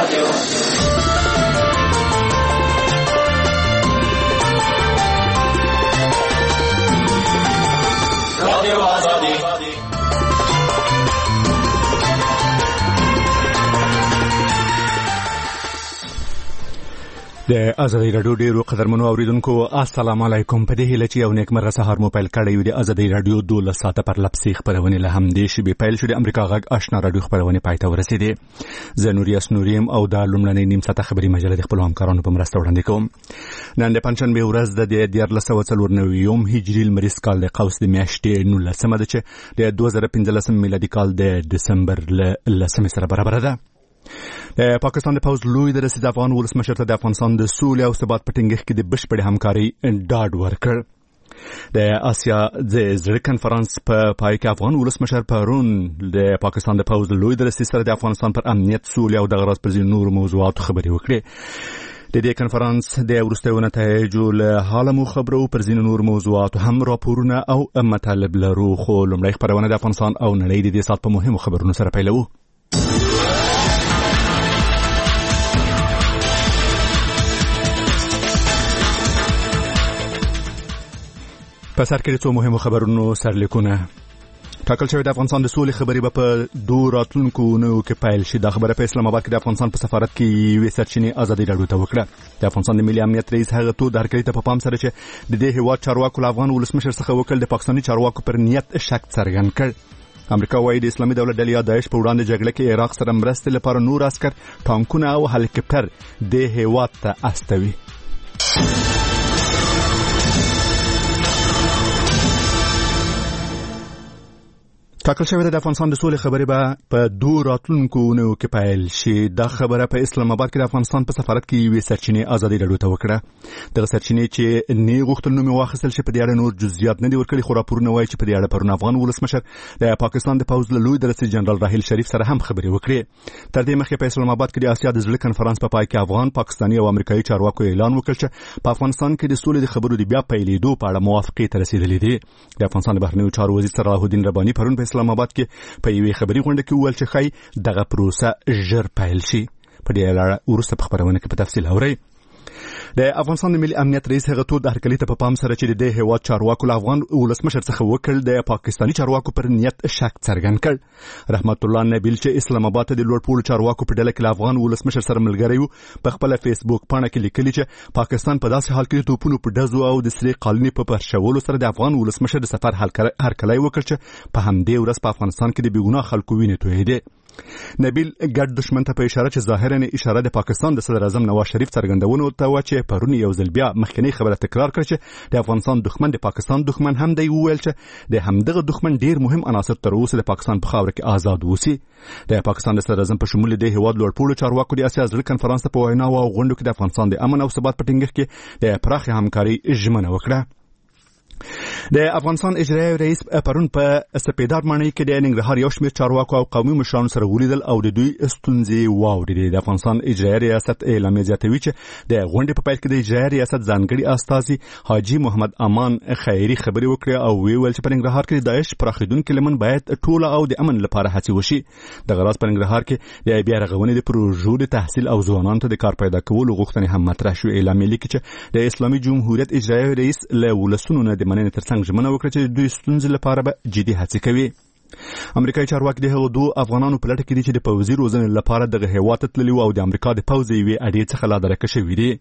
د ازادي رادیو ډیرو قدرمنو اوریدونکو السلام علیکم. په دې هیله چې یو نیکمرغه سهار مو پیل کړی وي. د ازادي رادیو 12 ساعته پر لپسې خبرونه له همدې شی پیل شو. د امریکا غږ آشنا رادیو خبرونه پای ته ورسېدې. زه نوریاس نوریم او د لومړنۍ نیم ساعته خبري مجله د خپل همکارانو په مرسته وړاندې کوم. نن د پنځشنبه ورځ د 1494 هجري لمریز کال د قوس د میاشتې 19 ده چې د 2015 میلادي کال د دسمبر ل 10 سره برابر ده. د پاکستان د پوز لوی د رئیس افغان ولسمشر ته د افغانستان د سولې او ثبات په ټینګښت کې د بشپړې همکاري ډاډ ورکړ. د آسیا د زړه کنفرانس په پای کې افغان ولسمشر پرون د پاکستان د پوز لوی د رئیس سره د افغانستان پر امنیت، سولې او د غرض پر ځینو نورو موضوعاتو خبرې وکړې. د دې کنفرانس د وروستیو نتایجو له حاله مو خبرو پر ځینو نورو موضوعاتو هم راپورونه او مطالب لرو، خو لومړی خبرونه د افغانستان او نړۍ د دې ساعت په مهمو خبرونو سره پیلوو. په سر کې څو مهمو خبرونو سرلیکونه. ټاکل شوی د افغانستان د سولې خبرې به په 2 راتلونکو اونیو کې پیل شي. دا خبره په اسلام آباد کې د افغانستان په سفارت کې یوې سرچینې ازادي رادیو ته وکړه. د افغانستان د ملي امنیت رئیس هغه تو د هرکلي ته په پام سره چې د دې هیواد چارواکو له افغان ولسمشر څخه وکړل د پاکستاني چارواکو پر نیت شک څرګند کړ. امریکا وايي د اسلامي دولت ډلې یا داعش په وړاندې جګړه کې عراق سره مرستې لپاره نور عسكر، ټانکونه او هلیکاپټر د هیواد ته استوي. ټاکل شوی د افغانستان د سولې خبرې به په 2 راتلونکو اونیو کې پیل شي. دا خبره په اسلام آباد کې د افغانستان په سفارت کې یوې سرچینې ازادي رادیو ته وکړه. دغه سرچینې چې نه غوښتل نوم واخیستل شي په دې اړه نور جزئیات نه دي ورکړي، خو راپورونه وایي چې په دې اړه پرون افغان ولسمشر د پاکستان د پوز لوی د رئیس جنرال راحیل شریف سره هم خبرې وکړې. تر دې مخکې په اسلام آباد کې د آسیا د زړه کنفرانس په پای کې افغان، پاکستاني او امریکایي چارواکو اعلان وکړ چې په افغانستان کې د سولې د خبرو د بیا پیلېدو په اړه موافقې ته رسیدلې دي. د افغانستان د بهرنیو چارو وزیر صلاح الدین رباني پرون په اسلام آباد کې په یوې خبري غونډه کې وویل چې ښایي دغه پروسه ژر پیل شي. په دې اړه وروسته په خبرونه کې په تفصیل اورئ. د افغانستان د ملي امنیت رئیس هغه تو د هرکلي ته په پام سره چې د دې هیواد چارواکو له افغان ولسمشر څخه وکړل د پاکستاني چارواکو پر نیت شک څرګند کړ. رحمت الله نبیل چې اسلام آباد ته د لوړپوړو چارواکو په ډله کې له افغان ولسمشر سره ملګری و، په خپل فیسبوک پاڼه کې لیکلي چې پاکستان په داسې حال کې د توپونو په ډزو او د سرې قالینې په پرشولو سره د افغان ولسمشر د سفر هرکلی وکړ چې په همدې ورځ په افغانستان کې د بېګناه خلکو وینې تویېدې. نبیل ګډ دشمن ته په اشاره چې ظاهرا اشاره د پاکستان د صدر اعظم نواز شریف څرګندونو ته و چې پرون یو ځل بیا مخکنی خبره تکرار کړ چې د افغانستان دښمن د پاکستان دښمن هم دی. وویل چې د همدغه دښمن ډیر مهم عناصر تر اوسه د پاکستان په خاوره کې آزاد اوسي. د پاکستان د صدر اعظم په شمول د هیواد لوړپوړو چارواکو د آسیا زړه کنفرانس په وینا او غونډو کې د افغانستان د امن او ثبات په ټینګښت کې د پراخ همکاري ژمنه وکړه. د افغانستان اجرایي رئیس پرون په سپیدار ماڼۍ کې د ننګرهار یو شمېر چارواکو او قومي مشرانو سره ولیدل او د دوی ستونزې واورېدې. د افغانستان اجرایي ریاست اعلامیه زیاتوي چې د غونډې په پیل کې د اجرایي ریاست ځانګړي استازي حاجي محمد امان خیري خبرې وکړې او ویل چې په ننګرهار کې د داعش پراخېدونکې لمن باید ټوله او د امن لپاره هڅې وشي. د غراض په ننګرهار کې د بیا رغونې د پروژو د تحصیل او ځوانانو ته د کار پیدا کولو غوښتنې هم مطرح شوې. اعلامیه لیکي چې د اسلامي جمهوریت اجرایي رئیس له ولسونو نه د مننې ترڅنګ ژمنه وکړه چې دوی ستونزې لپاره به جدي هڅې کوي. امریکایي چارواکي د هغو 2 افغانانو په لټه کې دي چې د پوځي روزنې لپاره دغه هیواد ته تللي او د امریکا د پوځ یوې اډې څخه لا درکه شوي دي.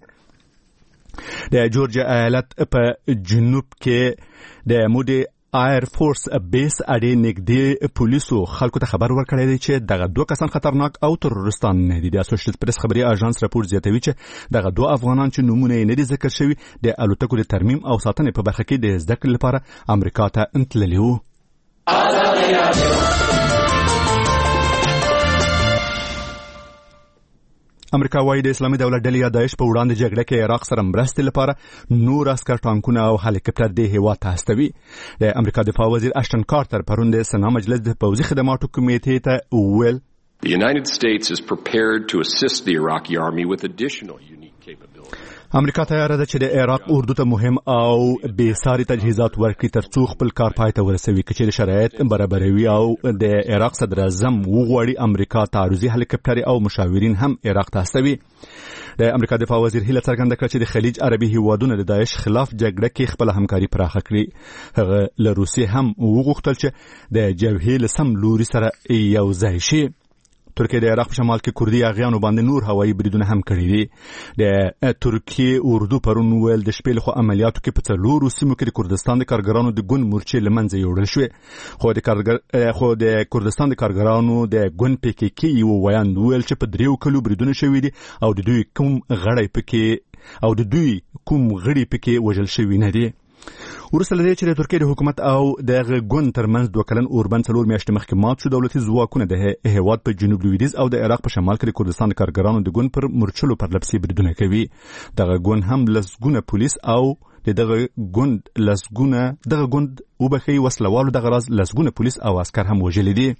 د جورجیا ایالت په جنوب کې د مودي ایر فورس بیس اډې نږدې پولیسو خلکو ته خبر ورکړی دی چې دغه 2 کسان خطرناک او تروریستان نه دي. د اسوسییټډ پریس خبري اژانس راپور زیاتوي چې دغه 2 افغانان چې نومونه یې نه دي ذکر شوي د الوتکو د ترمیم او ساتنې په برخه کې د زده کړې لپاره امریکا ته تللي وو. امریکا وايي د اسلامي دولت ډلې یا داعش په وړاندې جګړه کې عراق سره مرستې لپاره نور عسكر، ټانکونه او هلیکاپټر د هیواد ته استوي. د امریکا دفاع وزیر اشټن کارتر پرون د سنا مجلس د پوځي خدماتو کمیټې ته وویل The United States is prepared to assist the Iraqi army with additional unique capabilities. امریکا تیار ده چې د عراق اردو ته مهم او بې ساري تجهیزات ورکړي ترڅو خپل کار پای ته ورسوي چې د شرایط برابروي او د عراق صدر اعظم وغواړي امریکا تعرضي هلیکاپټر او مشاورین هم عراق ته استوي. د امریکا دفاع وزیر هیله څرګنده کړه چې د خلیج عربي هیوادونو د داعش خلاف جګړه کې خپل همکاري پراخه کړي. هغه له روسیې هم وغوښتل چې د جبهې له سم لوري سره یو ځای شي. ترکیه د عراق په شمال کې کردي اغیانو باندې نور هوایي بریدونه هم کړي دي. د ترکیه اردو پرون ویل د شپې لخوا عملیاتو کې په څلورو سیمو کې د کردستان د کارګرانو د ګوند مورچې له منځه یوړل شوې. خو د کردستان د کارګرانو د ګوند PKK یو ویاند ویل چې په 3 کلو بریدونه شوي دي او د دوی کوم غړي پکې وژل شوي نه دي. ورسره لري چې د ترکیه د حکومت او د ګوند ترمنځ 2 کلن اوربند 4 میاشتې مخکې مات شو. دولتي ځواکونه د هیواد په جنوب لویدیځ او د عراق په شمال کې د کردستان د کارګرانو د ګوند پر مرچلو پرلپسې بریدونه کوي. دغه ګوند هم لسګونه پولیس او دغه ګوند وبخي وسلوالو دغه راز لسګونه پولیس او عسكر هم وژلي دي.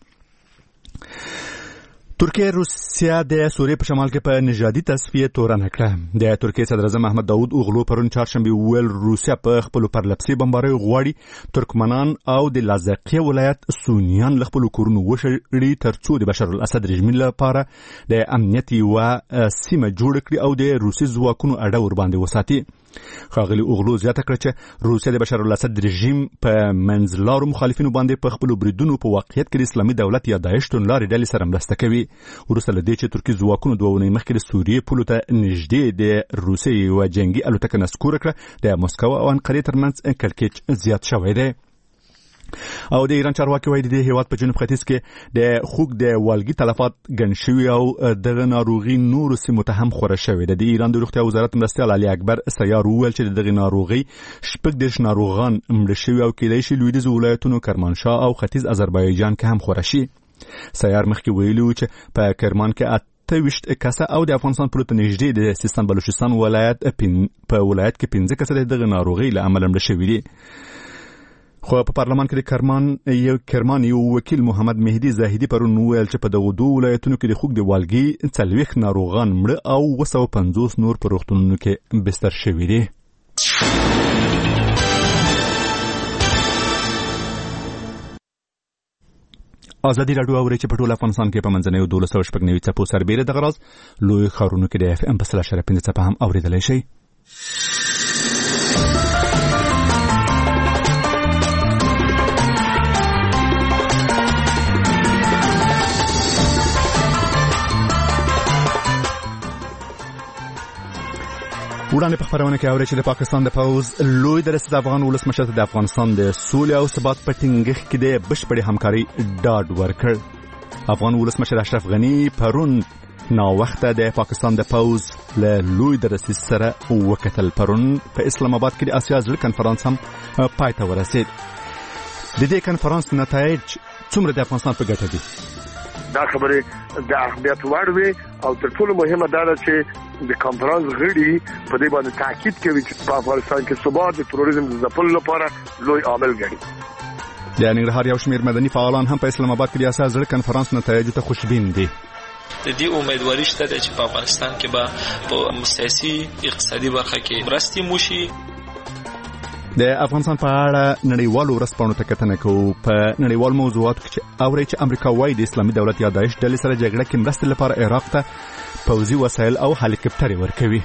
ترکیه روسیا د سوریې په شمال کې په نژادي تصفیه تورنه کړه. د ترکیه صدر اعظم احمد داود اوغلو پرون چهارشنبه ویل روسیا په خپل پرلپسې بمبارۍ غواړي ترکمنان او د لازقیه ولایت سونیان له خپل کورونو وشړي ترڅو د بشار الاسد رژیم لپاره د امنیت و سیمه جوړ کړي او د روسي ځواکونو اډه ور باندې وساتي. ښاغلي اوغلو زیاته کړه چې روسیا د بشار الاسد رژیم په منځلارو مخالفینو باندې په خپل بریدونو په واقعیت کې د اسلامي دولت یا داعش تونلارې ډلې سره مرسته کوي. وروسته له دې چې ترکي ځواکونو 2 ونې مخکې د سوریې پولو ته نږدې د روسیې یوه جنګي الوتکه نسکوره کړه، د مسکو او انقرې ترمنځ کړکېچ زیات شوی دی. او د ایران چارواکي وایي د هیواد په جنوب ختیځ کې د خوګ د والګي تلفات ګڼ شوي او دغه ناروغي نورو سیمو ته هم خوره شوې ده. د ایران د روغتیا وزارت مرستیال علي اکبر سیار وویل چې دغه ناروغي 16 ناروغان مړه شوي او کېدای شي لویدیځ ولایتونو کرمانشاه او ختیځ آذربایجان کې هم خوره شي. سیار مخکې ویلي و چې په کرمان کې 28 کسه او د افغانستان په لور نږدې د سیستان بلوچستان ولایت په ولایت کې 15 کسه د دغه ناروغي له امله مړه شوي دي. خو په پارلمان کې د کرمان یو وکیل محمد مهدي زاهدي پرون ویل چې په دغه 2 ولایتونو کې د خوګ د والګي 40 ناروغان مړه او 250 نور په روغتونونو کې بستر شوي دي. ازادي راډیو اوري چې په ټول افغانستان کې په منځنیو 1290 څپو سربېره دغه راز لوی ښارونو کې د FM په 3.5 څپه هم اوریدلی شي. وړاندې په خبرونه کې اوري چې د پاکستان د پوز لوی درست د افغان ولسمشر د افغانستان د سولې او ثبات په ټینګښت کې د بشپړې همکاري ډاډ ورکړ. افغان ولسمشر اشرف غنی پرون ناوخته د پاکستان د پوز له لوی درست سره وکتل. پرون په اسلام آباد کې د آسیا ځل کنفرانس هم پای ته ورسید. د دې کنفرانس نتایج څومره د افغانستان په ګټه دي؟ دا خبره د اهمیت وړ وي او تر ټولو مهمه دا ده چې د کانفرنس غړي په دې باندې تاکید کوي چې په افغانستان کې ثبات د تروریزم د ځپلو لپاره لوی عامل ګڼي. د ننګرهار یو شمېر مدني فعالان هم په اسلام آباد کې د اساس ځل کنفرانس نتایجو ته خوشبین دي. د دې امیدواري شته چې په افغانستان کې به په سیاسي اقتصادي برخه کې مرستې موشي. د افغانستان په اړه نړیوالو ورځپاڼو ته کتنه کوو. په نړیوال موضوعاتو کې اوري چې امریکا وايي د اسلامي دولت یا داعش ډلې سره جګړه کې مرستې لپاره عراق ته پوځي وسایل او هلیکاپټر ورکوي.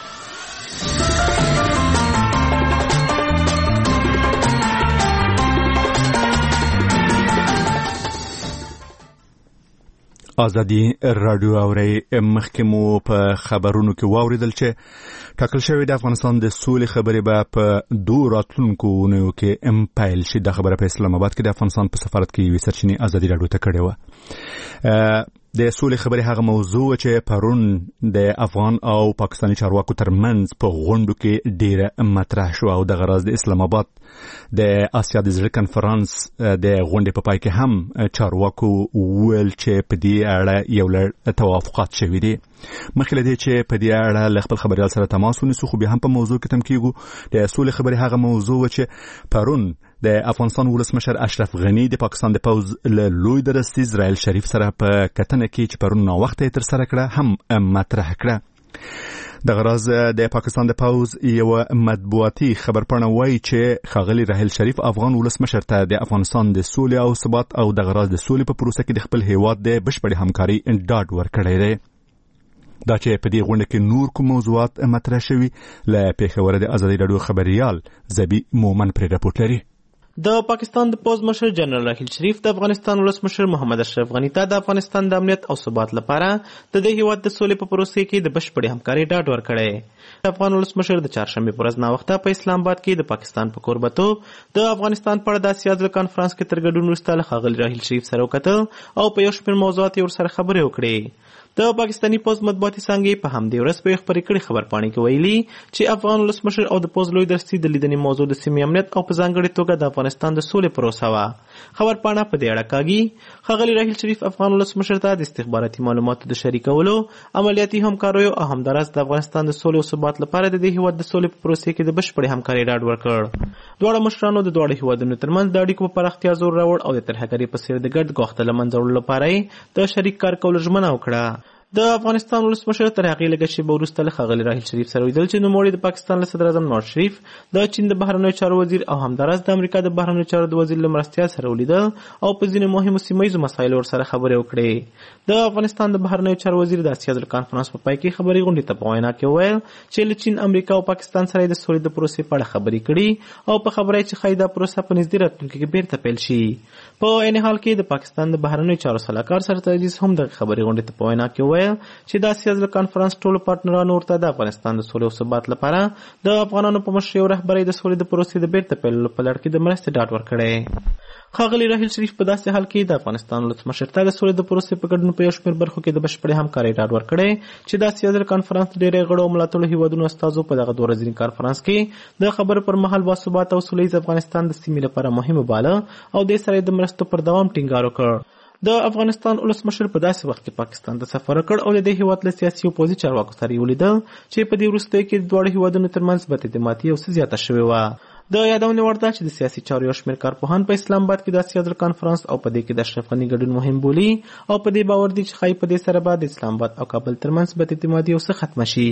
ازادي راډیو اوري. مخکې مو په خبرونو کې واوریدل چې ټاکل شوی د افغانستان د سولې خبرې به په 2 راتلونکو اونیو کې امپایل شي. دا خبره په اسلام آباد کې د افغانستان په سفارت کې یوې سرچینې ازادي راډیو ته کړې وه. د سولې خبرې هغه موضوع چې پرون د افغان او پاکستاني چارواکو ترمنځ په غونډو کې ډیره مطرح شو او د غرض د اسلام آباد د آسیا د زړه کنفرانس د غونډې په پای کې هم چارواکو ویل چې په دې اړه یو لړ توافقات شوي دي. مخکې له دې چې په دې اړه له خپل خبريال سره تماس ونیسو خو بیا هم په موضوع کې تم کېږو. د سولې خبرې هغه موضوع چې پرون د افغانستان ولسمشر اشرف غنی د پاکستان د پوز له لوی درستي اسرائیل شریف سره په کتنه کې چې پرون ناوخته تر سره کړه هم مطرح کړه. د غراز د پاکستان د پوز یو مطبوعاتي خبرپاڼه وایي چې ښاغلي راحیل شریف افغان ولسمشر ته د افغانستان د سولې او ثبات او د غراز د سولې په پروسه کې د خپل هیواد د بشپړې همکاري ډاډ ورکړی دی. دا چې په دې غونډه کې نور کوم موضوعات مطرح شوي له پیښور د ازادي راډیو خبريال زبی مومن پر راپورټ لري. د پاکستان د پوز مشر جنرال راحیل شریف د افغانستان ولسمشر محمد اشرف غنی ته د افغانستان د امنیت او ثبات لپاره د دې هیواد د سولې په پروسه کې د بشپړې همکاري ډاډ ورکړی. افغان ولسمشر د چهارشنبه پر ورځ ناوخته په اسلام آباد کې د پاکستان په کوربتو د افغانستان په اړه د آسیا د کانفرنس کې تر ګډون وروسته له ښاغلي راحیل شریف سره وکتل او په یو شمېر موضوعات یې ورسره خبرې وکړې. د پاکستاني پوز مطبوعاتي څانګې په همدې ورځ په خبرې کړې خبرپاڼې کې ویلي چې افغان ولسمشر او د پوز لوی درستي د لیدنې موضوع د سیمې امنیت او په ځانګړې توګه د افغانستان د سولې پروسه وه. خبرپاڼه په دې اړه کاږي ښاغلي راحیل شریف افغان ولسمشر ته د استخباراتي معلوماتو د شریکولو، عملیاتي همکاریو او همداراز د افغانستان د سولې او ثبات لپاره د دې هیواد د سولې په پروسه کې د بشپړې همکاري ډاډ ورکړ. دواړه مشرانو د دواړو هیوادونو ترمنځ د اړیکو په پراختیا زور راوړ او د ترهګرۍ په څیر د ګډ ګواښ د له منځه وړلو لپاره د شریک کار کولو ژمنه وکړه. د افغانستان ولسمشر تر هغې لږه شېبه وروسته له ښاغلي راحیل شریف سره ولیدل چې نوموړي د پاکستان له صدر اعظم نواز شریف، د چین د بهرنیو چارو وزیر او همداراز د امریکا د بهرنیو چارو د وزیر له مرستیال سره ولیدل او په ځینو مهمو سیمه ییزو مسایلو ورسره خبرې وکړې. د افغانستان د بهرنیو چارو وزیر د آسیا د کانفرنس په پای کې خبري غونډې ته په وینا کې وویل چې له چین، امریکا او پاکستان سره د سولې د پروسې په اړه خبرې کړي او په خبره چې ښایي دا پروسه په نږدې راتلونکي کې بیرته پیل شي. په عین حال کې د پاکستان د بهرنیو چارو سلاکار سرتاج عزیز هم د خبري غونډې ته په وینا کې وویل چې د آسیا د کانفرنس ټولو پارتنرانو ورته د افغانستان د سولې او ثبات لپاره د افغانانو په مشرۍ او رهبرۍ د سولې د پروسې د بیرته پیلولو په لړ کې د مرستې ډاډ ورکړی. ښاغلي راحیل شریف په داسې حال کې د افغانستان ولسمشر ته د سولې د پروسې په ګډون په یو شمېر برخو کې د بشپړې همکارۍ ډاډ ورکړی چې د آسیا د کانفرنس ډېری غړو او ملاتړو هیوادونو استازو په دغه 2 ورځني کانفرنس کې د خبرو پر مهال باثباته او سولیز افغانستان د سیمې لپاره مهم باله او د سره د مرستو پر دوام ټینګار وکړ. د افغانستان ولسمشر په داسې وخت کې پاکستان ته سفر وکړ او د دې هیواد له سیاسي او پوځي چارواکو سره یې ولیدل چې په دې وروستیو کې د دواړو هیوادونو ترمنځ بد اعتمادي او څه زیاته شوې وه. د یادونې وړ ده چې د سیاسي چارو یو شمېر کارپوهان په اسلام آباد کې د آسیا د کانفرنس او په دې کې د اشرف غني ګډون مهم بولي او په دې باور دي چې ښایي په دې سره به د اسلام آباد او کابل ترمنځ بد اعتمادي او څه ختمه شي.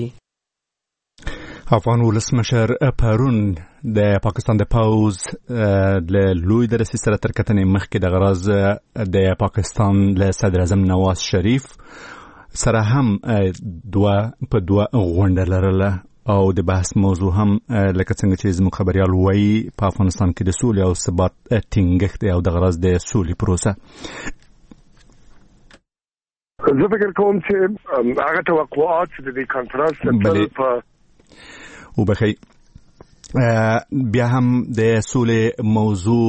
افغان ولسمشر پرون د پاکستان د پوز له لوی درسي سره تر کتنې مخکې د غراز د پاکستان له صدر اعظم نواز شریف سره هم دوه غونډه لرله او د بحث موضوع هم لکه څنګه چې زموږ خبريال وایي په افغانستان کې د سولې او ثبات ټینګښت او د غراز د سولې پروسه. زه فکر کوم چې هغه توقعات د دې کانفرنس په وبخي بیا هم د سولې موضوع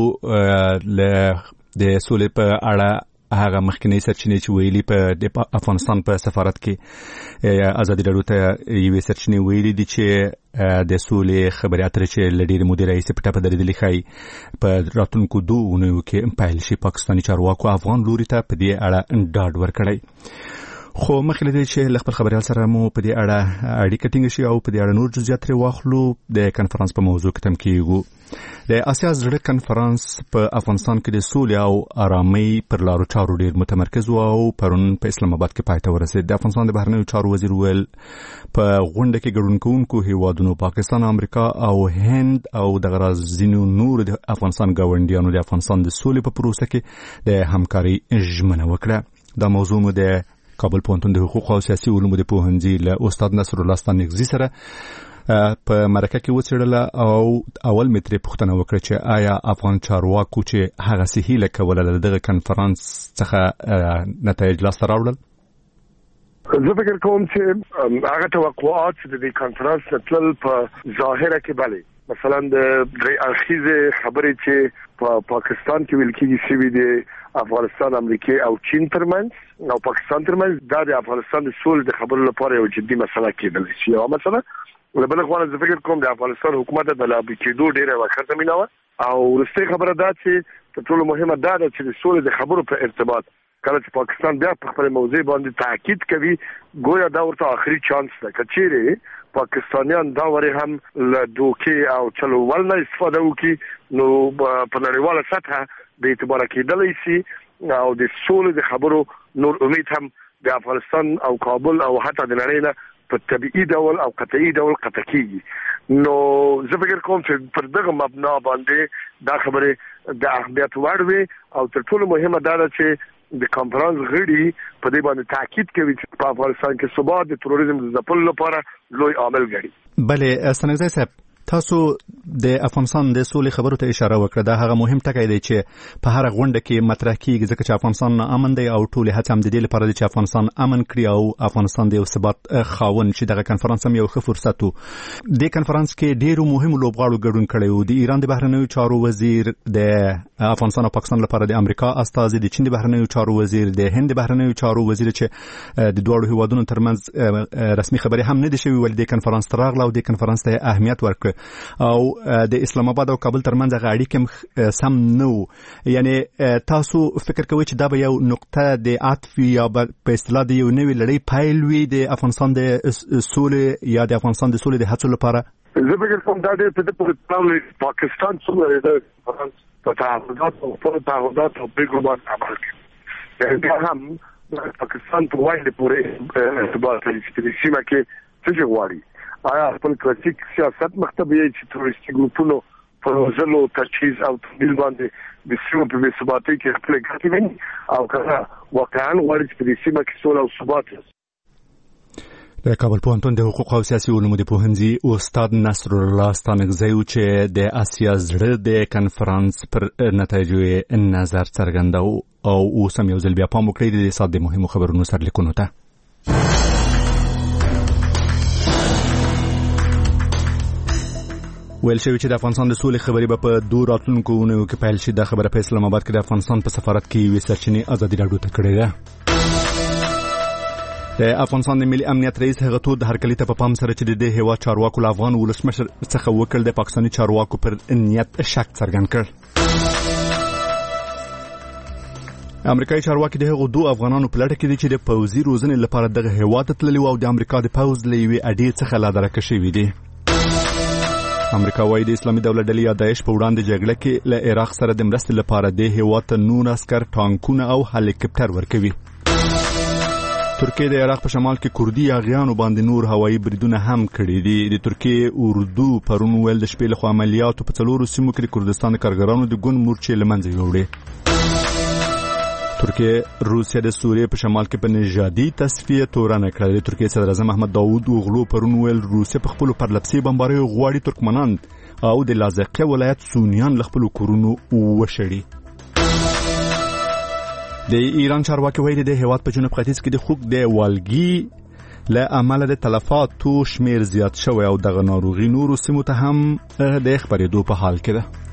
د سولې په اړه هغه مخکنی سرچینې چې ویلي په افغانستان په سفارت کې ازادي راډیو ته یوې سرچینې ویلي دي چې د سولې خبرې اترې چې له ډېرې مودې راهیسې په ټپه درېدلې ښایي په راتلونکو 2 اونیو کې پیل شي. پاکستاني چارواکو افغان لوري ته په دې اړه ډاډ ورکړی. خو مخکې له دې چې له خپل خبريال سره مو په دې اړه اړیکه ټینګه شي او په دې اړه نور جزئیات ترې واخلو، د کانفرنس په موضوع کې تم کېږو. د آسیا زړه کانفرنس په افغانستان کې د سولې او آرامۍ پر لارو چارو ډېر متمرکز و او پرون په اسلام آباد کې پای ته ورسېد. د افغانستان د بهرنیو چارو وزیر ویل په غونډه کې ګډون کوونکو هیوادونو پاکستان، امریکا او هند او د غراز ځینو نور د افغانستان ګاونډیانو د افغانستان د سولې په پروسه کې د همکارۍ ژمنه وکړه. دا موضوع مو د کابل پوهنتون د حقوق او سیاسي علومو د پوهنځي له استاد نصر الله ستانکزي سره په مرکه کې وڅېړله او اول مې ترې پوښتنه وکړه چې آیا افغان چارواکو چې هغه څه هیله کوله له دغه کنفرانس څخه نتایج لاسته راوړل؟ زه فکر کوم چې هغه توقعات چې د دې کانفرنس تل په ظاهره کې بله مثلا د اخیزه خبرې چې په پاکستان کې ویل کېږي چې د افغانستان، امریکا او چین ترمنځ او پاکستان ترمنځ دا د افغانستان د سولې د خبرو لپاره یو جدي مسله کېدل شي. یو مسله ولبل خو زه فکر کوم د افغانستان حکومت د لابي کېدو ډیره وخت زمينه و او ورسته خبره ده چې ټول مهمه ده چې د سولې د خبرو په ارتباط کله چې پاکستان بیا په خپل موضوع باندې تاکید کوي ګویا دا ورته آخري چانس ده کچېره پاکستانیان دا وری هم له دوکې او چلو ول نه استفاده وکړي نو په نړیواله سطح به اعتبار کېدلی شي او د سولې د خبرو نور امید هم د افغانستان او کابل او حتی د نړۍ نه په طبيعي ډول او قطعي ډول قطع کیږي. نو زه فکر کوم چې پر دغه مبنا باندې دا خبره د اهمیت وړ وي او تر ټولو مهمه دا ده چې د کانفرنس غړي په دې باندې تاکید کوي چې په افغانستان کې ثبات د تروریزم د ځپلو لپاره لوی عامل ګڼي. بله ستنګزی صاحب، تاسو د افغانستان د سولې خبرو ته اشاره وکړه. دا هغه مهم ټکی دی چې په هر غونډه کې مطرح کیږي، ځکه چې افغانستان امن دی او ټول هڅه هم د دې لپاره دی چې افغانستان امن کړي او افغانستان د یو ثبات خاوند شي. دغه کنفرانس هم یو ښه فرصت و. د کنفرانس کې ډیرو مهمو لوبغاړو ګډون کړی و. د ایران د بهرنیو چارو وزیر، د افغانستان او پاکستان لپاره د امریکا استازي، د چین د بهرنیو چارو وزیر، د هند د بهرنیو چارو وزیر، چې د دوه هیوادونو ترمنځ رسمي خبرې هم نه دي شوي، ولې د کنفرانس تراغله او د کنفرانس ته اهمیت ورکړ او د اسلام آباد او کابل ترمنځ هغه اړیکې سم نه وو. یعنی تاسو فکر کوئ چې دا به یو نقطه د عطف یا په اصطلاح د یو نوې لړۍ پیل وي د افغانستان د سولې یا د افغانستان د سولې د هڅو لپاره؟ زه فکر کوم دا ډېر په دې پورې پاکستان څومره د کنفرانس په تعهدات او پیغامات عمل کوي. دا هم پاکستان په وایي پورې ارتباط لري چې د سیمه کې څه غواړي. آیا خپل کلاسیک سیاست مختبه چې تروریستي ګروپونو په وزلو تجهیز او تبدیل باندې د سیمه په ثباتي کې خپل ګټې ویني او کله واقعا غواړي چې د سیمه کې سوله او ثبات وي. د کابل پوهنتون د حقوق او سیاسي علومو د پوهنځي استاد نصر الله ستانکزی چې د آسیا زړه د کنفرانس پر نتایجو نظر څرګنداوه او اوس هم یو ځل بیا پام وکړئ د سات د مهمو خبرونو سرلیکونو ته. ویل شوی چې د افغانستان د سولې خبرې به په دوه راتلونکو اونیو کې پیل شي. دا خبره په اسلام آباد کې د افغانستان په سفارت کې یوې سرچینې ازادي راډیو ته کړې ده. د افغانستان د ملي امنیت رئیس هغه تو د هرکلي ته په پام سره چې د دې هیواد چارواکو له افغان ولسمشر څخه وکړ د پاکستاني چارواکو پر نیت شک څرګند کړ. امریکایي چارواکي د هغو دوه افغانانو په لړ کې دي چې د پوځي روزنې لپاره دغه هیواد ته تللي او د امریکا د پوځ له یوې اډې څخه لادرکه شوي دي. امریکا وايي د اسلامي دولت ډلې یا داعش په وړاندې جګړه کې له عراق سره د مرستې لپاره د هیواد ته 9 عسكر، ټانکونه او هلیکاپټر ورکوي. ترکیه د عراق په شمال کې کردي یاغیانو باندې نور هوایي بریدونه هم کړي دي. د ترکیه اردو پرون ویل د شپې لخوا عملیاتو په 4 سیمو کې د کردستان کارګرانو د ګوند مورچې له منځه یوړې. ترکیه روسیا د سوریې په شمال کې په نژادي تصفیه تورنه کړه. ترکیه صدر اعظم احمد داوود اوغلو پرون ویل روسیا په خپل پرلپسې بمباریو غواړي ترکمنان او د لاذقیه ولایت سونیان له خپل کورونو وشړي. د ایران چارواکي وایي د هیواد په جنوب ختیځ کې د خوک د والګي له عمله د تلفاتو شمیر زیات شوی او دغه ناروغي نورو سیمو ته هم د خبرېدو په حال کې ده.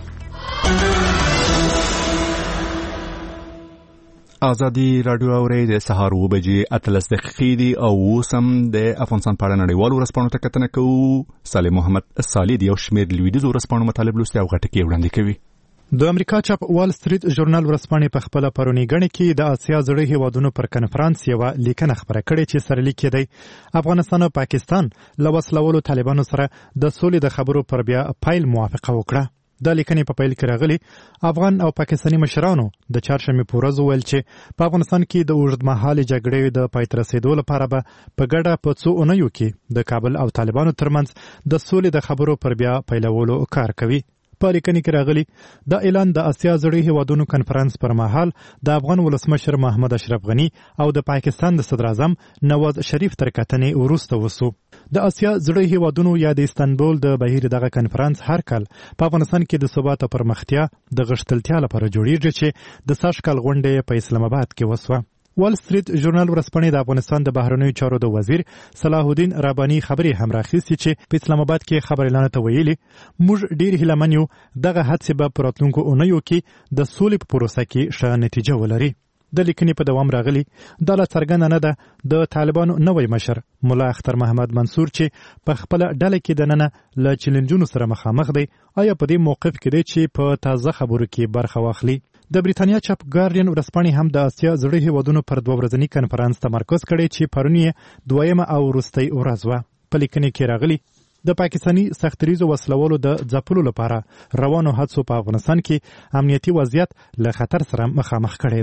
ازادي راډیو اوري د سهار 8:13 دي او وسم د افغانستان په اړه نړیوالو ورځپاڼو ته کتنه کوو. صالح محمد صالح یو شمېر لویدیځو ورځپاڼو مطالب لوستي او غټکي وړاندې کوي. د امریکا چاپ وال سټریټ ژورنال ورځپاڼې په خپل پرونی غړي کې د آسیا زړه هیوادونو پر کنفرانس یو لیکنه خبره کړې چې سرلیک دی افغانستان او پاکستان له وسلوالو طالبانو سره د سولې د خبرو پر بیا پایل موافقه وکړه. د لیکنې په پیل کې راغلي افغان او پاکستاني مشرانو د چهارشنبې په ورځ ویل چې په افغانستان کې د اوږدمهالې جګړې د پای ته رسېدو لپاره به په ګډه په څو اونیو کې د کابل او طالبانو ترمنځ د سولې د خبرو پر بیا پیلولو کار کوي. په لیکنې کې راغلي د اعلان د آسیا زړې هیوادونو کنفرانس پر مهال د افغان ولسمشر محمد اشرف غنی او د پاکستان د صدر اعظم نواز شریف تر کتنې وروسته وسو. د آسیا زړې هیوادونو یا د استانبول د بهیر دغه کنفرانس هر کال په افغانستان کې د ثبات او پرمختیا د غښتلتیا لپاره جوړیږي چې د سږ کال غونډه په اسلام آباد کې وسوه. وال سټریټ ژورنال ورځپاڼې د افغانستان د بهرنیو چارو د وزیر صلاح الدین رباني خبرې هم راخیستې چې په اسلام آباد کې خبر اعلان ته ویلي موږ ډیر هیلهمن یو دغه هڅې به په راتلونکو اونیو کې د سولې په پروسه کې ښه نتیجه ولري. د لیکنې په دوام راغلي دا لا څرګنده نه ده د طالبانو نوی مشر مولا اختر محمد منصور چې په خپل ډله کې د ننه له چیلنجونو سره مخامخ دی آیا په دې موقف کې دی چې په تازه خبرو کې برخه واخلي. د بریتانیا چاپ ګارډین ورځپاڼې هم د آسیا زړې هیوادونو پر 2 ورځني کنفرانس تمرکز کړی چې پرون یې دویمه او وروستۍ ورځ وه. په لیکنې کې راغلي د پاکستاني سختریزو وسلوالو د ځپلو لپاره روانو حادثو په افغانستان کې امنیتي وضعیت له خطر سره مخامخ کړی دی.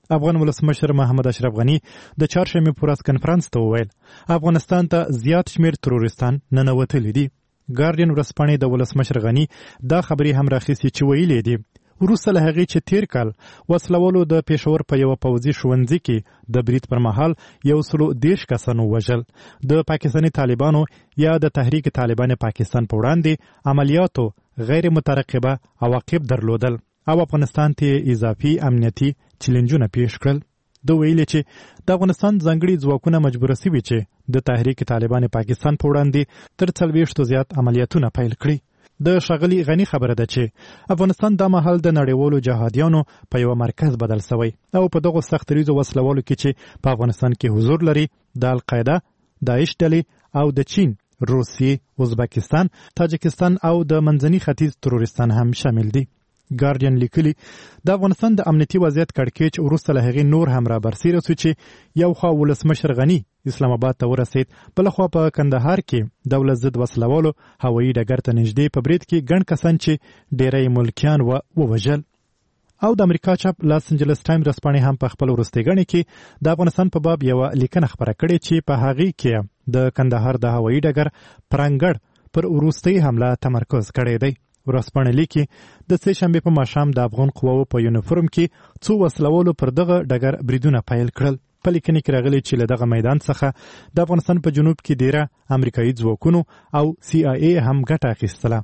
افغان ولسمشر محمد اشرف غنی د چهارشنبه په ورځ کنفرانس ته وویل افغانستان ته زیات شمیر تروریستان ننوتلي دي. ګارډین ورځپاڼې د ولسمشر غنی دا خبرې هم راخیستې چې ویلې دي وروسته له هغې چې تیر کال وسلوالو د پېښور په یوه پوځي ښوونځي کې د برید پر مهال 130 کسانو وژل. د پاکستاني طالبانو یا د تحریک طالبان پاکستان په وړاندې عملیاتو غیر مترقبه عواقب درلودل او افغانستان ته اضافي امنیتي چیلنجونه پیښ کړل. د ویلې چې د افغانستان ځانګړي ځواکونه مجبوره سوي چې د تحریک طالبان پاکستان په وړاندې تر 40 زیات عملیاتونه پیل کړي. د ښاغلي غنی خبره ده چې افغانستان دا مهال د نړیوالو جهادیانو په یو مرکز بدل شوی او په دغه سختریزو وسلوالو کې چې په افغانستان کې حضور لري د القاعده، داعش ډلې او د چین، روسیې، ازبکستان، تاجکستان او د منځني ختیځ تروریستان هم شامل دي. ګارډین لیکلي د افغانستان د امنیتي وضعیت کړکېچ وروسته له هغې نور هم را برسېره سو چې یو خوا ولسمشر غني اسلام آباد ته ورسېد، بله خوا په کندهار کې دولت ضد وسلوالو هوایي ډګر ته نږدې په برید کې ګڼ کسان چې ډېری ملکیان ووژل. او د امریکا چاپ لاس انجلس ټایم ورځپاڼې هم په خپل وروستۍ ګڼې کې د افغانستان په باب یوه لیکنه خپره کړې چې په هغې کې د کندهار د هوایي ډګر پرنګړ پر وروستۍ حمله تمرکز کړی دی. ورځپاڼه لیکي د سې شنبې په ماښام د افغان قواوو په یونیفورم کې څو وسلوالو پر دغه ډګر بریدونه پیل کړل. په لیکنې کې راغلي چې له دغه میدان څخه د افغانستان په جنوب کې ډیره امریکایي ځواکونو او CIA هم ګټه اخیستله.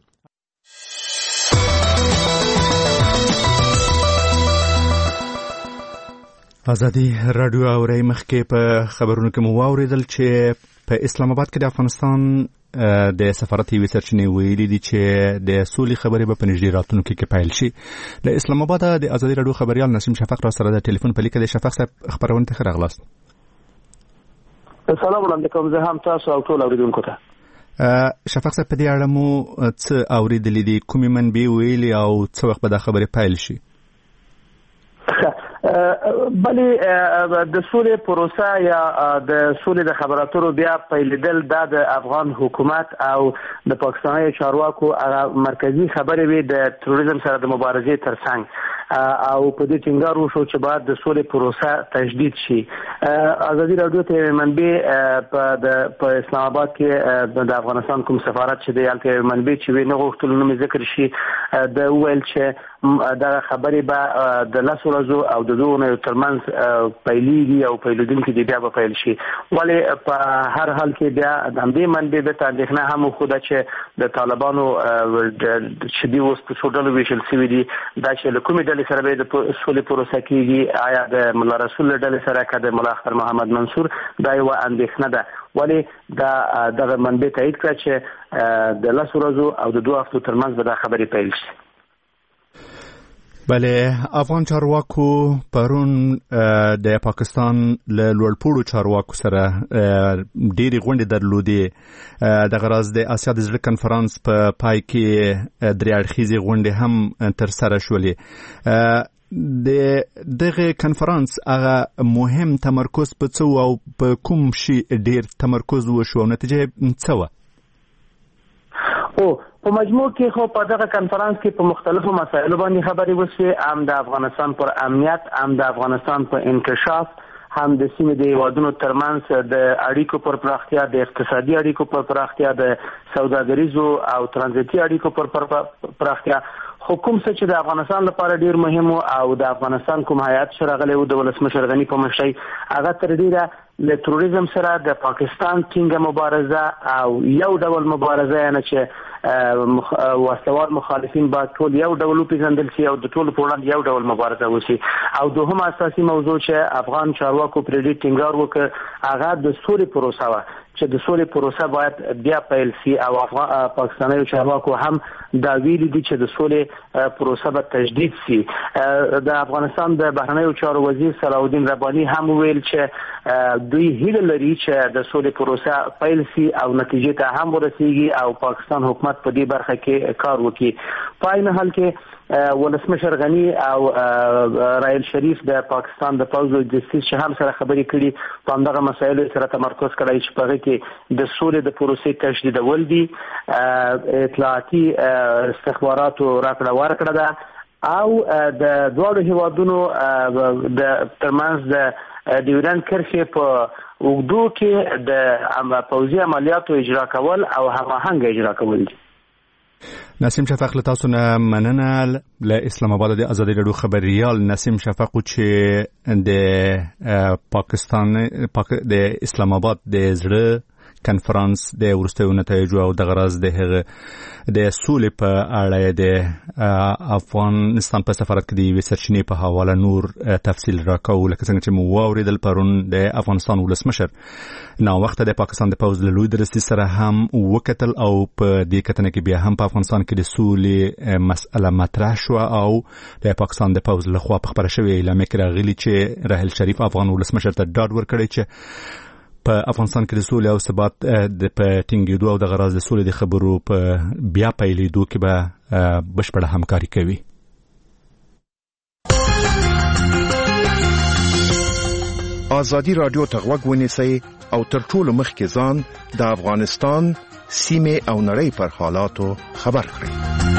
ازادي راډیو اوري مخکې په خبرونو کې مو واوریدل چې په اسلام آباد کې د افغانستان د سفارت یوې سرچینې ویلي دي چې د سولې خبرې به په نږدې راتلونکي کې پیل شي. له اسلام آباد د ازادي راډیو خبريال نسیم شفق را سره د ټلیفون په لیکه د شفق صاحب خبرونه ته راغلاست. السلام علیکم، زه هم تاسو او ټول اوریدونکو ته. شفق صاحب په دې اړه مو څه اوریدلي دي؟ کومې منبع ویلي او څه وخت به دا خبرې پیل شي؟ بلی د سولې پروسه یا د سولې د خبراتو بیا پیلېدل د افغان حکومت او د پاکستاني چارواکو مرکزی خبرې وي د تروریزم سره د مبارزې ترڅنګ او په دې ټینګار وشو چې باید د سولې پروسه تجدید شي. ازادي راډیو ته منبع په اسلام آباد کې د افغانستان کوم سفارت چې د الته منبع چې وي نه غوښتل نوم ذکر شي د ویل چې دا خبرې به د لاسو ورځو او د دوه ترمنځ پیلېږي او پیلېدونکي دی بیا به پیل شي. ولې په هر حال کې بیا د همدې منبع د اندېښنه هم خو ده چې د طالبانو چې دی اوس په څو ډلو ویشل شوي دي دا چې له کومې ډلې سره به د سولې پروسه کېږي، آیا د ملا رسول ډلې سره که د ملا اختر محمد منصور، دا یوه اندېښنه ده. ولې دغه منبع تایید کړه چې د لسو ورځو او د 2 هفتو ترمنځ به دا خبرې پیل شي. بله، افغان چارواکو پرون د پاکستان له لوړپوړو چارواکو سره ډېرې غونډې درلودې. دغه راز د اسیا د زړه کنفرانس په پای کې 3 اړخیزې غونډې هم ترسره شولې. د دغه کنفرانس هغه مهم تمرکز په څه او په کوم شي ډېر تمرکز وشو او نتیجه څه وه؟ په مجموع کې خو په دغه کنفرانس کې په مختلفو مسایلو باندې خبرې وشوې، هم د افغانستان پر امنیت، هم د افغانستان پر انکشاف، هم د سیمې د هیوادونو ترمنځ د اړیکو پر پراختیا، د اقتصادي اړیکو پر پراختیا، د سوداګریزو او ترانزیتي اړیکو پر پراختیا. خو کوم څه چې د افغانستان لپاره ډیر مهم او د افغانستان کوم هیات شراغلی و د ولسمشر غنی په مشرۍ، هغه تر ډیره له تروریزم سره د پاکستان ټینګه مبارزه او یو ډول مبارزه، یعنی چې وسلوال مخالفین با ټول یو ډول وپېژندل شي او د ټولو په وړاندې یو ډول مبارزه وشي. او دوهم اساسي موضوع چې افغان چارواکو پرې ډېر ټینګار وکړ هغه د سولې پروسه وه چې د سولې پروسه باید بیا پیل شي او پاکستاني چارواکو هم دا ویلي دي چې د سولې پروسه به تجدید شي. د افغانستان د بهرنیو چارو وزیر صلاح الدین رباني هم ویل چې دوی هیله لري چې د سولې پروسه پیل شي او نتیجې ته هم ورسیږي او پاکستان حکومت په دې برخه کې کار وکړي. په عین حال کې ولسمشر غنی او رائل شریف د پاکستان د پوځ د جستیس شهام سره خبرې کړي، په همدغه مسایلو سره تمرکز کړی چې په هغه کې د سولې د پروسې تجدیدول دي، اطلاعاتي استخباراتو راکړه ورکړه ده او د دواړو هیوادونو د ترمنځ د ډیورند کرښې په اوږدو کې د پوځي عملیاتو اجرا کول او هماهنګ اجرا کول دي. نسیم شفق له تاسو نه مننه. له اسلام آباد د ازادي راډیو خبريال نسیم شفق چې د پاکستان د اسلام آباد د زړه کنفرانس د ورستیو نتایجو او د غرض د هغه د سولې په اړه د افغانستان په سفارت کې د وسرچینې په حواله نور تفصیل راکاو. لکه څنګه چې مو واوریدل پرون د افغانستان ولسمشر نو وخت د پاکستان د پوز له لوی درستي سره هم وکتل او په دې کتنه کې بیا هم په افغانستان کې د سولې مسأله مطرح شو او د پاکستان د پوز له خوا په خبره شوې اعلان کړه غلي چې راحل شریف افغان ولسمشر ته ډاډ ورکړي چې په افغانستان کې د سولې او ثبات د پټینګېدو او د غرض د سولې د خبرو په بیا پیلېدو کې به بشپړه همکاري کوي. ازادي رادیو ته غوږ ونیسئ او تر ټولو مخکې ځان د افغانستان سیمې او نړۍ پر حالاتو خبر کړئ.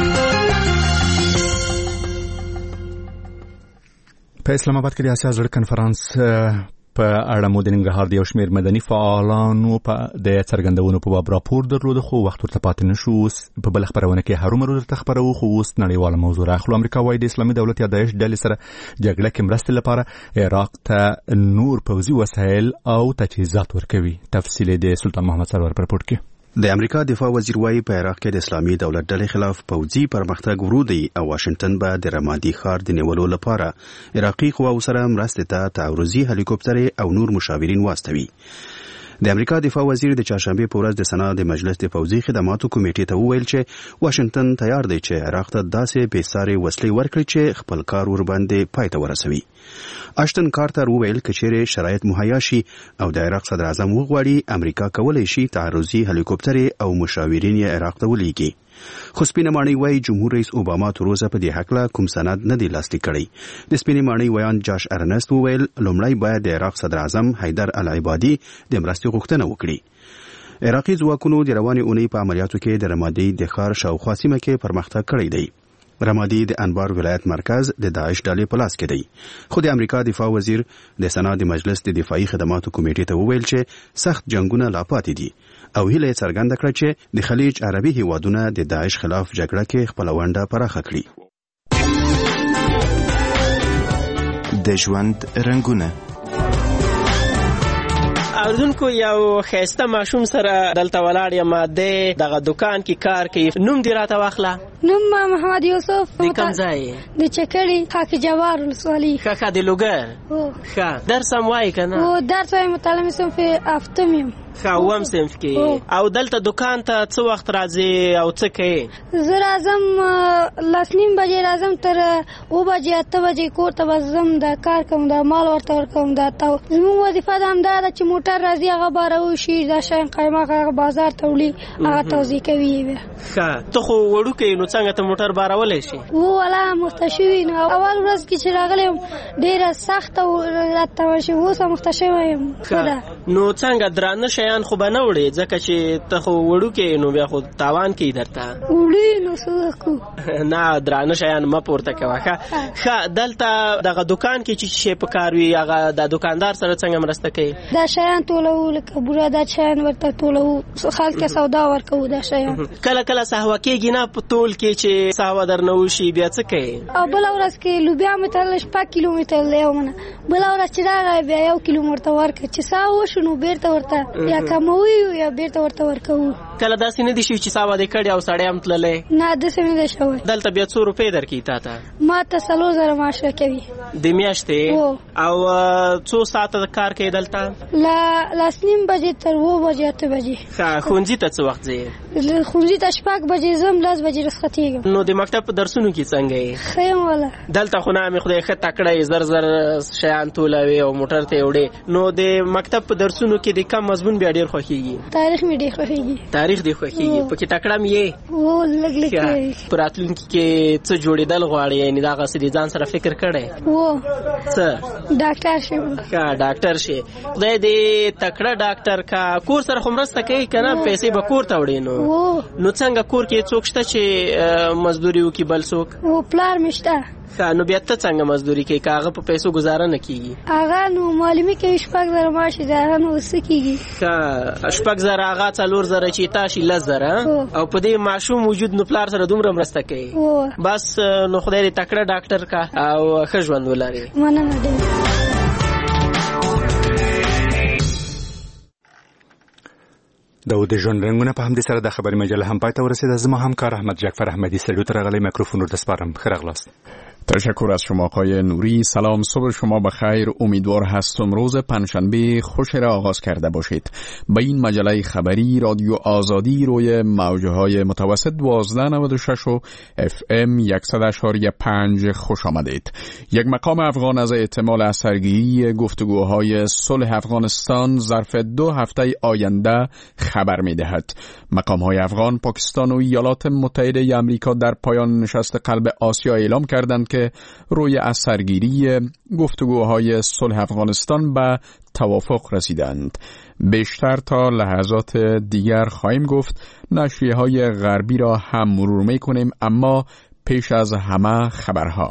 په اسلام آباد کې د اسیا زړه کنفرانس په اړه مو د ننګرهار د یو شمېر مدني فعالانو په د څرګندونو په باب راپور درلود، خو وخت ورته پاتې نشو. په بل خبرونه کې هرومرو درته خبرو، خو اوس نړیواله موضوع راخلو. امریکا وايي د اسلامي دولت یا داعش ډلې سره جګړه کې مرستې لپاره عراق ته نور پوځي وسایل او تجهیزات ورکوي. تفصیل د سلطان محمد سرور پر رپورت کې. د امریکا دفاع وزیر وايي په عراق کې د اسلامي دولت ډلې خلاف پوځي پرمختګ ورو دی او واشنگټن به د رمادي ښار د نیولو لپاره عراقي قواو سره مرستې ته تعرضي هلیکوپټرې او نور مشاورین واستوي. د امریکا دفاع وزیر د چهارشنبه په ورځ د سنا د مجلس د پوځي خدماتو کمیټې ته وویل چې واشنگټن تیار دی چې عراق ته داسې بېسارې وسلې ورکړي چې خپل کار ورباندې پای ته ورسوي. اشتن کارتر وویل که چیرې شرایط مهیا شي او د عراق صدر اعظم وغواړي امریکا کولی شي تعرضي هلیکوپټرې او مشاورین یې عراق ته ولیږي. خو سپینه ماڼۍ وايي جمهور رئیس اوباما تر اوسه په دې هکله کوم سند نه دی لاسلیک کړی. د سپینې ماڼۍ ویان جاش ارنست وویل لومړی باید د عراق صدر اعظم حیدر العبادي د مرستې غوښتنه وکړي. عراقي ځواکونو د روانې اونۍ په عملیاتو کې د رمادي د ښار شاوخوا سیمه کې پرمختګ کړی دی. رمادي د انبار ولایت مرکز د داعش ډلې په لاس کې دی. خو د امریکا دفاع وزیر د سنا د مجلس د دفاعي خدماتو کمیټې ته وویل چې سخت جنگونه لا پاتې دي او هیله یې څرګنده کړه چې د خلیج عربي هیوادونه د داعش خلاف جګړه کې خپل ونډه پراخه کړي. د ژوند رنگونه اردوونکو یو خیسته ماشوم سره دلته ولاړ یم، دغه دکان کې کار کوي. نوم دې راته واخله. نوم محمد یوسف. د کوم ځای؟ د چکړې خاک جوار ولسوالي. ښه د لوګر. ښه درس هم وایي که نه؟ درس وایم، متعلم صنف هفتم یم. ښه اووم صنف کې. او دلته دکان ته څه وخت راځې او څه کوې؟ زه راځم 9:30 بجې راځم، تر 9 بجې 8 بجې کور ته به ځم، د کار کوم، د مال ورته ورکوم. زموږ وظیفه دا همدا ده چې موټر راځي هغه به راوشي، دا شیان قیماق هغه بازار ته وړي، هغه توزیع کوي. ښه ته خو وړوکی نو څنګه ته موټر بارولی شي؟ والا مخته شوي نو اول ورځ کې چې راغلی یم ډېره سخته راته شي، اوس هم مخته شوی یم. نو څنګه درانه شیان خو به نه وړې ځکه چې ته خو وړوکی نو بیا خو تاوان کوي درته. وړي نو څه وکړو؟ نه درانه شیان مه پورته کوه. ښه دلته دغه دکان کې چې شی په کار وي هغه د دکاندار سره څنګه مرسته کوي؟ دا شیان ټولوو، لکه بوره دا شیان ورته ټولوو، خلک ته سودا ورکوو. دا شیان کله کله سهوه کېږي نه په ټول کې چې سهوه درنه وشي بیا څه کوي؟ او بله ورځ کې لوبیا مې تړله 6 کیلومتر دی یو منه، بله ورځ چې راغی بیا 1 کیلو ورته ورکړه، چې ساه وشو نو بیرته ورته یا کموي یا بیرته ورته ورکوو. کله داسې نه دي شوي چې سهوه دې کړې او سړی هم تللی؟ نه داسې نه دی شوی. دلته بیا څو روپۍ درکوي تا ته؟ ما ته 4000 معاش راکوي د میاشتې. او څو ساعته کار کوي دلته؟ له 9:30 بجې تر 9 بجې 8 بجې. ښه ښوونځي ته څه وخت ځې؟ ښوونځي ته 6 بجې ځم، 10 بجې رخصتېږم. نو د مکتب په درسونو کې څنګه یې؟ ښه یم والا. دلته خو نه مې خدای ښه تکړه یې، زر زر شیان ټولوې او موټر ته یې وړې. نو د مکتب په درسونو کې د کوم مضمون بیا ډېر خوښېږي؟ تاریخ مې ډېر خوښېږي. تاریخ دی خوښیږي پکې تکړه مې او لګ پراتلونکي کې څه جوړېدل غواړي یعنی دا غسې ځان سره فکر کړي او څه ډاکټر شم ډاکټر شي خدای دې تکړه ډاکټر کا کور سره خمرسته کوي کنه پیسې به کور ته وړي نو څنګه کور کې څوک شته چې مزدوري وکي بل څوک او پلار مشته نو بیا ته څنګه مزدوري کوي کاغه په پیسو گزاره نه کیږي هغه نو معلومي کې شپږ زره معاش ده نو وسکیږي شپږ زره هغه 4 زره چې تاسو 10 زره او په دې معشوم وجود نو پلار سره دومره مرسته کوي بس نو خدای دې تکړه ډاکټر کا او ښه ژوند ولري مننه ډېر د ژوند رنګونه په همدې سره د خبري مجله هم پای ته ورسېده. زما همکار احمد جعفر احمدی سلوت رغلی میکروفون رو دسپارم. خیر اغلاست. تشکر از شما آقای نوری. سلام، صبح شما بخیر. امیدوار هستم روز پنجشنبه خوش را آغاز کرده باشید. به این مجله خبری رادیو آزادی روی موجهای متوسط 1296 و FM 100.5 خوش آمدید. یک مقام افغان از احتمال اثرگیری گفتگوهای صلح افغانستان ظرف 2 هفته آینده خبر می دهد. مقام‌های افغان، پاکستان و ایالات متحده آمریکا در پایان نشست قلب آسیا اعلام کردند که روی اثرگیری گفتگوهای صلح افغانستان به توافق رسیدند. بیشتر تا لحظات دیگر خواهیم گفت. نشریه‌های غربی را هم مرور می‌کنیم، اما پیش از همه خبرها.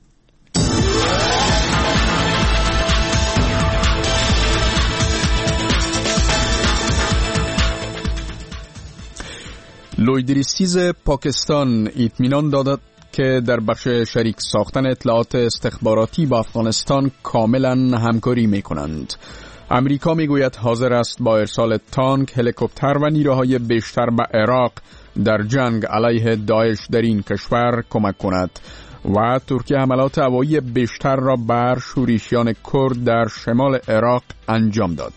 لویدریسیز پاکستان اطمینان دادد که در بخش شریک ساختن اطلاعات استخباراتی با افغانستان کاملا همکاری می کنند. امریکا می گوید حاضر است با ارسال تانک، هلیکوپتر و نیروهای بیشتر به عراق در جنگ علیه داعش در این کشور کمک کند و ترکیه حملات هوایی بیشتر را بر شورشیان کرد در شمال عراق انجام داد.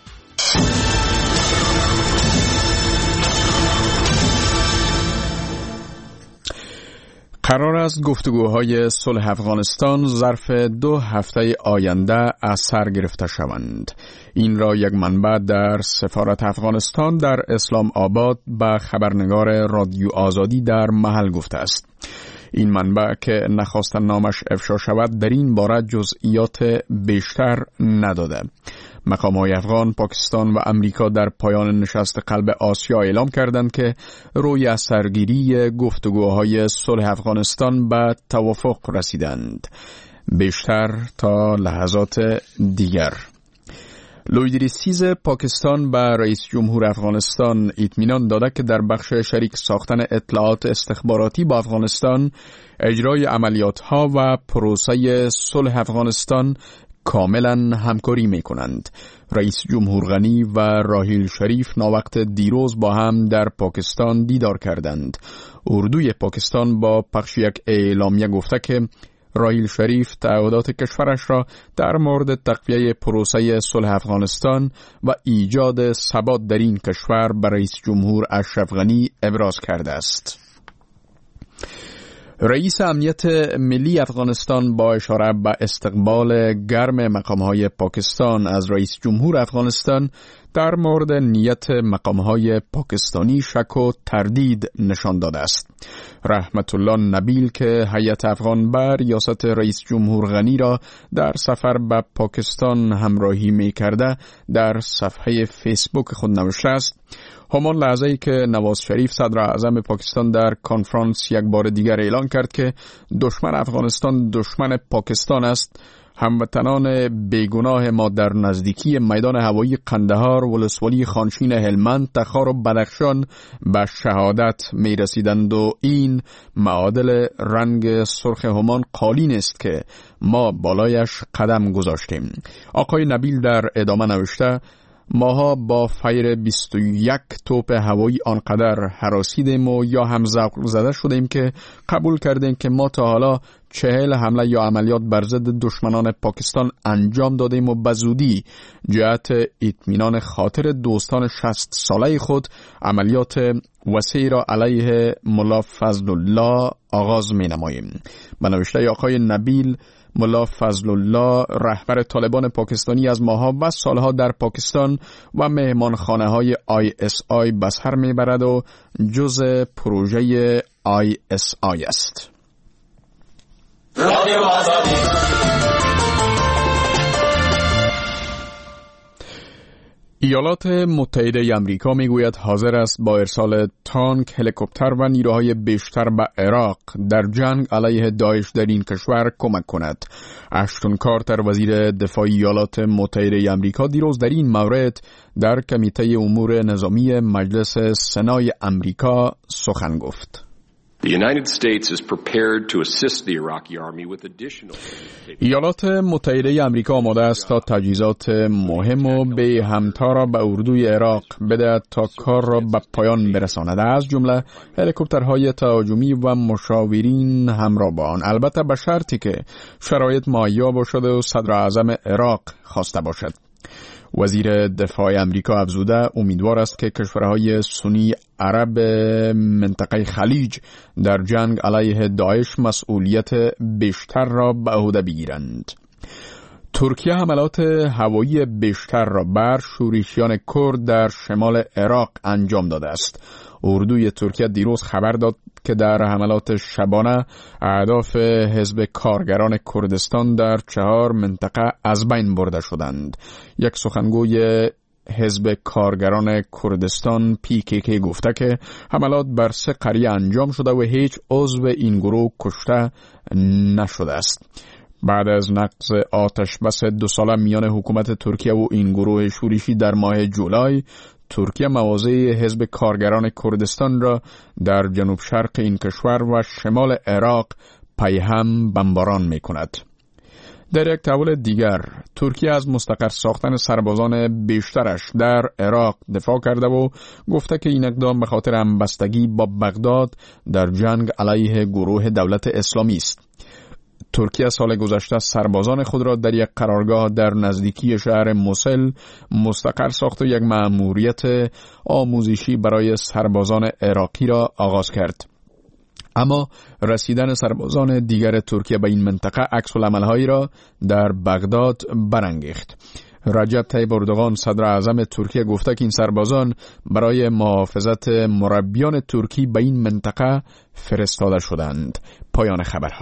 قرار است گفتگوهای صلح افغانستان ظرف 2 هفته آینده از سر گرفته شوند. این را یک منبع در سفارت افغانستان در اسلام آباد به خبرنگار رادیو آزادی در محل گفته است. این منبع که نخواستن نامش افشا شود در این باره جزئیات بیشتر نداده. مقام‌های افغان، پاکستان و امریکا در پایان نشست قلب آسیا اعلام کردند که روی اثرگیری گفتگوهای صلح افغانستان به توافق رسیدند. بیشتر تا لحظات دیگر. لویدریسیز پاکستان به رئیس جمهور افغانستان اطمینان داده که در بخش شریک ساختن اطلاعات استخباراتی با افغانستان، اجرای عملیات‌ها و پروسه صلح افغانستان کاملا همکاری می کنند. رئیس جمهور غنی و راحیل شریف ناوقت دیروز با هم در پاکستان دیدار کردند. اردوی پاکستان با پخش یک اعلامیه گفته که راحیل شریف تعهدات کشورش را در مورد تقویه پروسه صلح افغانستان و ایجاد ثبات در این کشور به رئیس جمهور اشرف غنی ابراز کرده است. رئیس امنیت ملی افغانستان با اشاره به استقبال گرم مقام‌های پاکستان از رئیس جمهور افغانستان در مورد نیت مقام‌های پاکستانی شک و تردید نشان داده است. رحمت الله نبیل که هیئت افغان بر ریاست رئیس جمهور غنی را در سفر به پاکستان همراهی می‌کرده در صفحه فیسبوک خود نوشته است: همان لحظه‌ای که نواز شریف صدر اعظم پاکستان در کنفرانس یک بار دیگر اعلان کرد که دشمن افغانستان دشمن پاکستان است، هموطنان بیگناه ما در نزدیکی میدان هوایی قندهار، ولسوالی خانشین هلمند، تخار و بدخشان به شهادت می رسیدند و این معادل رنگ سرخ همان قالین است که ما بالایش قدم گذاشتیم. آقای نبیل در ادامه نوشته: ماها با فیر 21 توپ هوایی آنقدر هراسیدیم و یا هم ذوق زده شدیم که قبول کردیم که ما تا حالا 40 حمله یا عملیات بر ضد دشمنان پاکستان انجام دادیم و به زودی جهت اطمینان خاطر دوستان 60 ساله خود عملیات وسیع را علیه ملا فضل الله آغاز می نماییم. به نوشته آقای نبیل، ملا فضل الله رهبر طالبان پاکستانی از ماها و سالها در پاکستان و مهمانخانه های ISI به سر میبرد و جزء پروژه ISI است. ایالات متحده آمریکا میگوید حاضر است با ارسال تانک، هلیکوپتر و نیروهای بیشتر به عراق در جنگ علیه داعش در این کشور کمک کند. اشتون کارتر وزیر دفاع ایالات متحده آمریکا دیروز در این مورد در کمیته امور نظامی مجلس سنای آمریکا سخن گفت. The United States is prepared to assist the Iraqi army with additional. ایالات متحده آمریکا آماده است تا تجهیزات مهم و به همتا را به اردوی عراق بدهد تا کار را به پایان برساند، از جمله هلیکوپترهای تهاجمی و مشاورین همراه با آن، البته به شرطی که شرایط مهیا باشد و صدر اعظم عراق خواسته باشد. وزیر دفاع آمریکا افزوده امیدوار است که کشورهای سنی عرب منطقه خلیج در جنگ علیه داعش مسئولیت بیشتر را به عهده بگیرند. ترکیه حملات هوایی بیشتر را بر شورشیان کرد در شمال عراق انجام داده است. اردوی ترکیه دیروز خبر داد که در حملات شبانه اهداف حزب کارگران کردستان در 4 منطقه از بین برده شدند. یک سخنگوی حزب کارگران کردستان PKK گفته که حملات بر 3 قریه انجام شده و هیچ عضو این گروه کشته نشده است. بعد از نقض آتش بس 2 ساله میان حکومت ترکیه و این گروه شورشی در ماه جولای، ترکیه مواضع حزب کارگران کردستان را در جنوب شرق این کشور و شمال عراق پیهم بمباران می کند. در یک تحول دیگر، ترکیه از مستقر ساختن سربازان بیشترش در عراق دفاع کرده و گفته که این اقدام به خاطر همبستگی با بغداد در جنگ علیه گروه دولت اسلامی است. ترکیه سال گذشته سربازان خود را در یک قرارگاه در نزدیکی شهر موسل مستقر ساخت و یک مأموریت آموزشی برای سربازان عراقی را آغاز کرد. اما رسیدن سربازان دیگر ترکیه به این منطقه عکس‌العمل‌هایی را در بغداد برانگیخت. رجب طیب اردوغان صدر اعظم ترکیه گفته که این سربازان برای محافظت مربیان ترکی به این منطقه فرستاده شدند. پایان خبرها.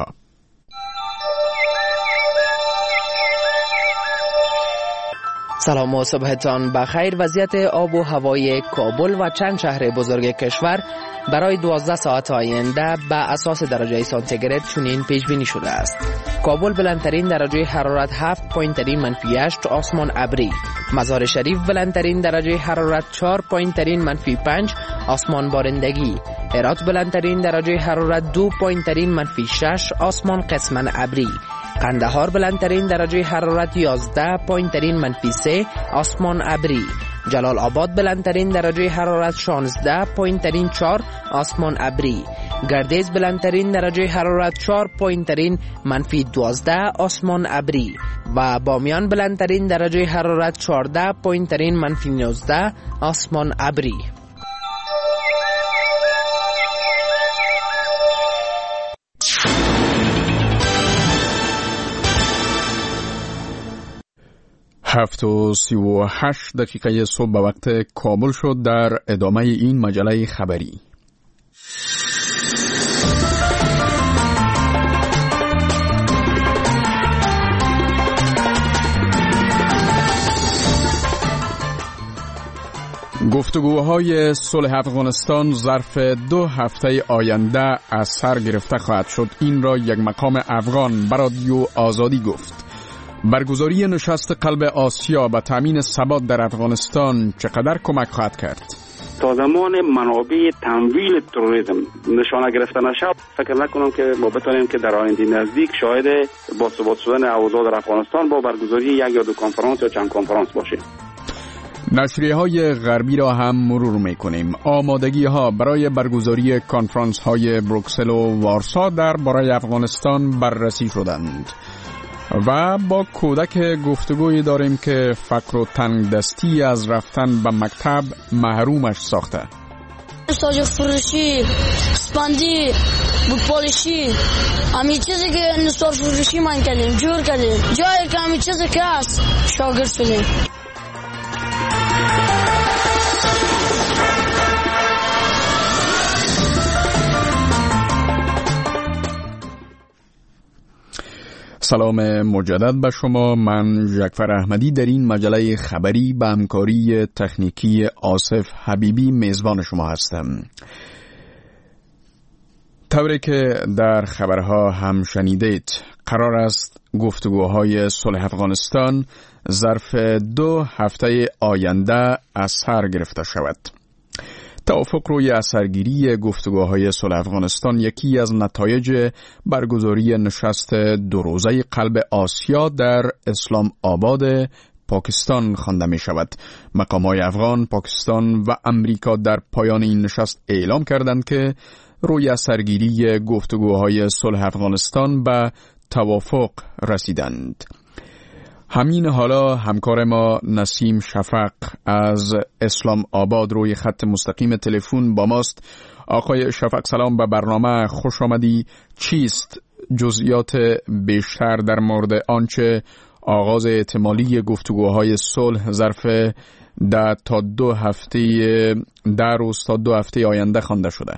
سلام و صبحتان بخیر. وضعیت آب و هوای کابل و چند شهر بزرگ کشور برای 12 ساعت آینده به اساس درجه سانتیگراد چنین پیش بینی شده است. کابل بلندترین درجه حرارت 7.8 آسمان ابری. مزار شریف بلندترین درجه حرارت 4.5 آسمان بارندگی. هرات بلندترین درجه حرارت 2.6 آسمان قسما ابری. قندهار بلندترین درجه حرارت 11.3 آسمان ابری. جلال آباد بلندترین درجه حرارت 16.4 آسمان ابری. گردیز بلندترین درجه حرارت 4.12 آسمان ابری و بامیان بلندترین درجه حرارت 14.19 آسمان ابری. هفت و 38 دقیقه صبح به وقت کابل شد. در ادامه این مجله خبری گفتگوهای صلح افغانستان ظرف 2 هفته آینده از سر گرفته خواهد شد. این را یک مقام افغان به رادیو آزادی گفت. برگزاری نشست قلب آسیا به تامین ثبات در افغانستان چقدر کمک خواهد کرد؟ تا زمان منابع تمویل تروریسم نشانه گرفته نشه، فکر نکنم که ما بتونیم که در آینده نزدیک شاهد باثبات شدن اوضاع در افغانستان با برگزاری 1 یا 2 کنفرانس یا چند کنفرانس باشیم. نشریه‌های غربی را هم مرور می‌کنیم. آمادگی‌ها برای برگزاری کنفرانس‌های بروکسل و وارسا درباره افغانستان بررسی شدند. و با کودک گفتگویی داریم که فقر و تنگدستی از رفتن به مکتب محرومش ساخته. ساج فروشی، سپندی، بودپالشی، همین چیزی که نصار فروشی من کردیم، جور کردیم. جایی که همین چیزی که هست شاگرد شدیم. سلام مجدد به شما. من جعفر احمدی در این مجله خبری به همکاری تکنیکی آصف حبیبی میزبان شما هستم. طوری که در خبرها هم شنیدید، قرار است گفتگوهای صلح افغانستان ظرف 2 هفته آینده از سر گرفته شود. توافق روی اثرگیری گفتگوهای صلح افغانستان یکی از نتایج برگزاری نشست 2 روزه قلب آسیا در اسلام آباد پاکستان خوانده می شود. مقام‌های افغان، پاکستان و امریکا در پایان این نشست اعلام کردند که روی اثرگیری گفتگوهای صلح افغانستان به توافق رسیدند. همین حالا همکار ما نسیم شفق از اسلام آباد روی خط مستقیم تلفن با ماست. آقای شفق سلام به برنامه، خوش آمدی. چیست جزئیات بیشتر در مورد آنچه آغاز احتمالی گفتگوهای صلح ظرف 10 روز تا 2 هفته آینده خوانده شده؟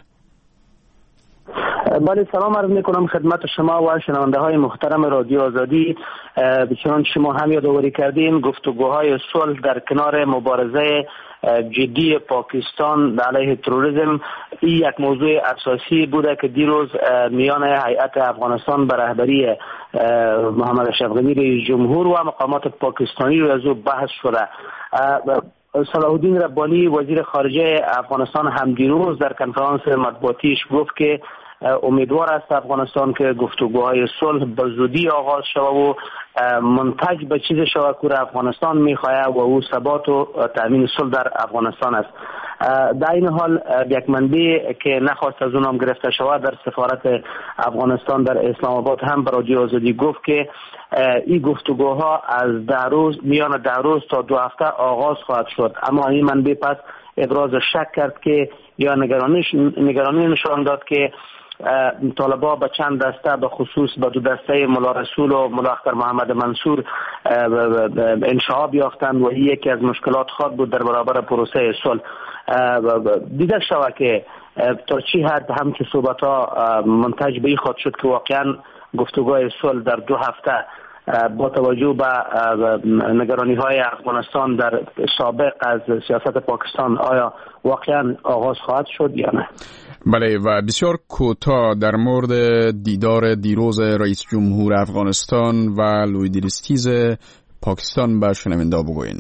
بله، سلام عرض میکنم خدمت شما و شنونده های محترم رادیو آزادی. چنان شما هم یادآوری کردین، گفتگوهای صلح در کنار مبارزه جدی پاکستان علیه تروریسم این یک موضوع اساسی بوده که دیروز میان هیئت افغانستان به رهبری محمد اشرف غنی رئیس جمهور و مقامات پاکستانی رو از او بحث شده. صلاح الدین ربانی وزیر خارجه افغانستان هم دیروز در کنفرانس مطبوعاتیش گفت که امیدوار است افغانستان که گفتگوهای صلح به زودی آغاز شود و منتج به چیز شود که افغانستان میخواهد و او ثبات و تامین صلح در افغانستان است. در این حال یک منبع که نخواست از اونم گرفته شود در سفارت افغانستان در اسلام آباد هم به رادیو آزادی گفت که این گفتگوها از 10 روز میان 10 روز تا 2 هفته آغاز خواهد شد. اما این منبع پس ابراز شک کرد که یا نگرانی نشان داد که طالبا به چند دسته، به خصوص به 2 دسته ملا رسول و ملا اختر محمد منصور انشعاب یافتند و این یکی از مشکلات خود بود در برابر پروسه صلح. دیده شود که تا چی حد هم که صحبت ها منتج به این خواهد شد که واقعا گفتگوهای صلح در 2 هفته با توجه به نگرانی های افغانستان در سابق از سیاست پاکستان آیا واقعا آغاز خواهد شد یا نه؟ بله، و بسیار کوتاه در مورد دیدار دیروز رئیس جمهور افغانستان و لویدریستیز پاکستان به شنونده بگوین.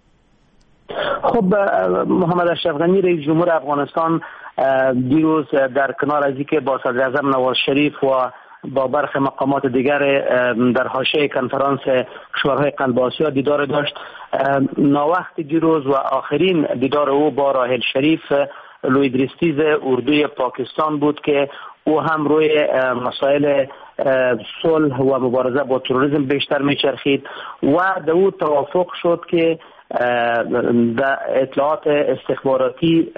خب، محمد اشرف غنی رئیس جمهور افغانستان دیروز در کنار از اینکه با صدر اعظم نواز شریف و با برخی مقامات دیگر در حاشیه کنفرانس کشورهای قلب آسیا دیدار داشت. ناوقت دیروز و آخرین دیدار او با راحل شریف لویدریستیز اردوی پاکستان بود که او هم روی مسائل صلح و مبارزه با تروریسم بیشتر میچرخید و در او توافق شد که در اطلاعات استخباراتی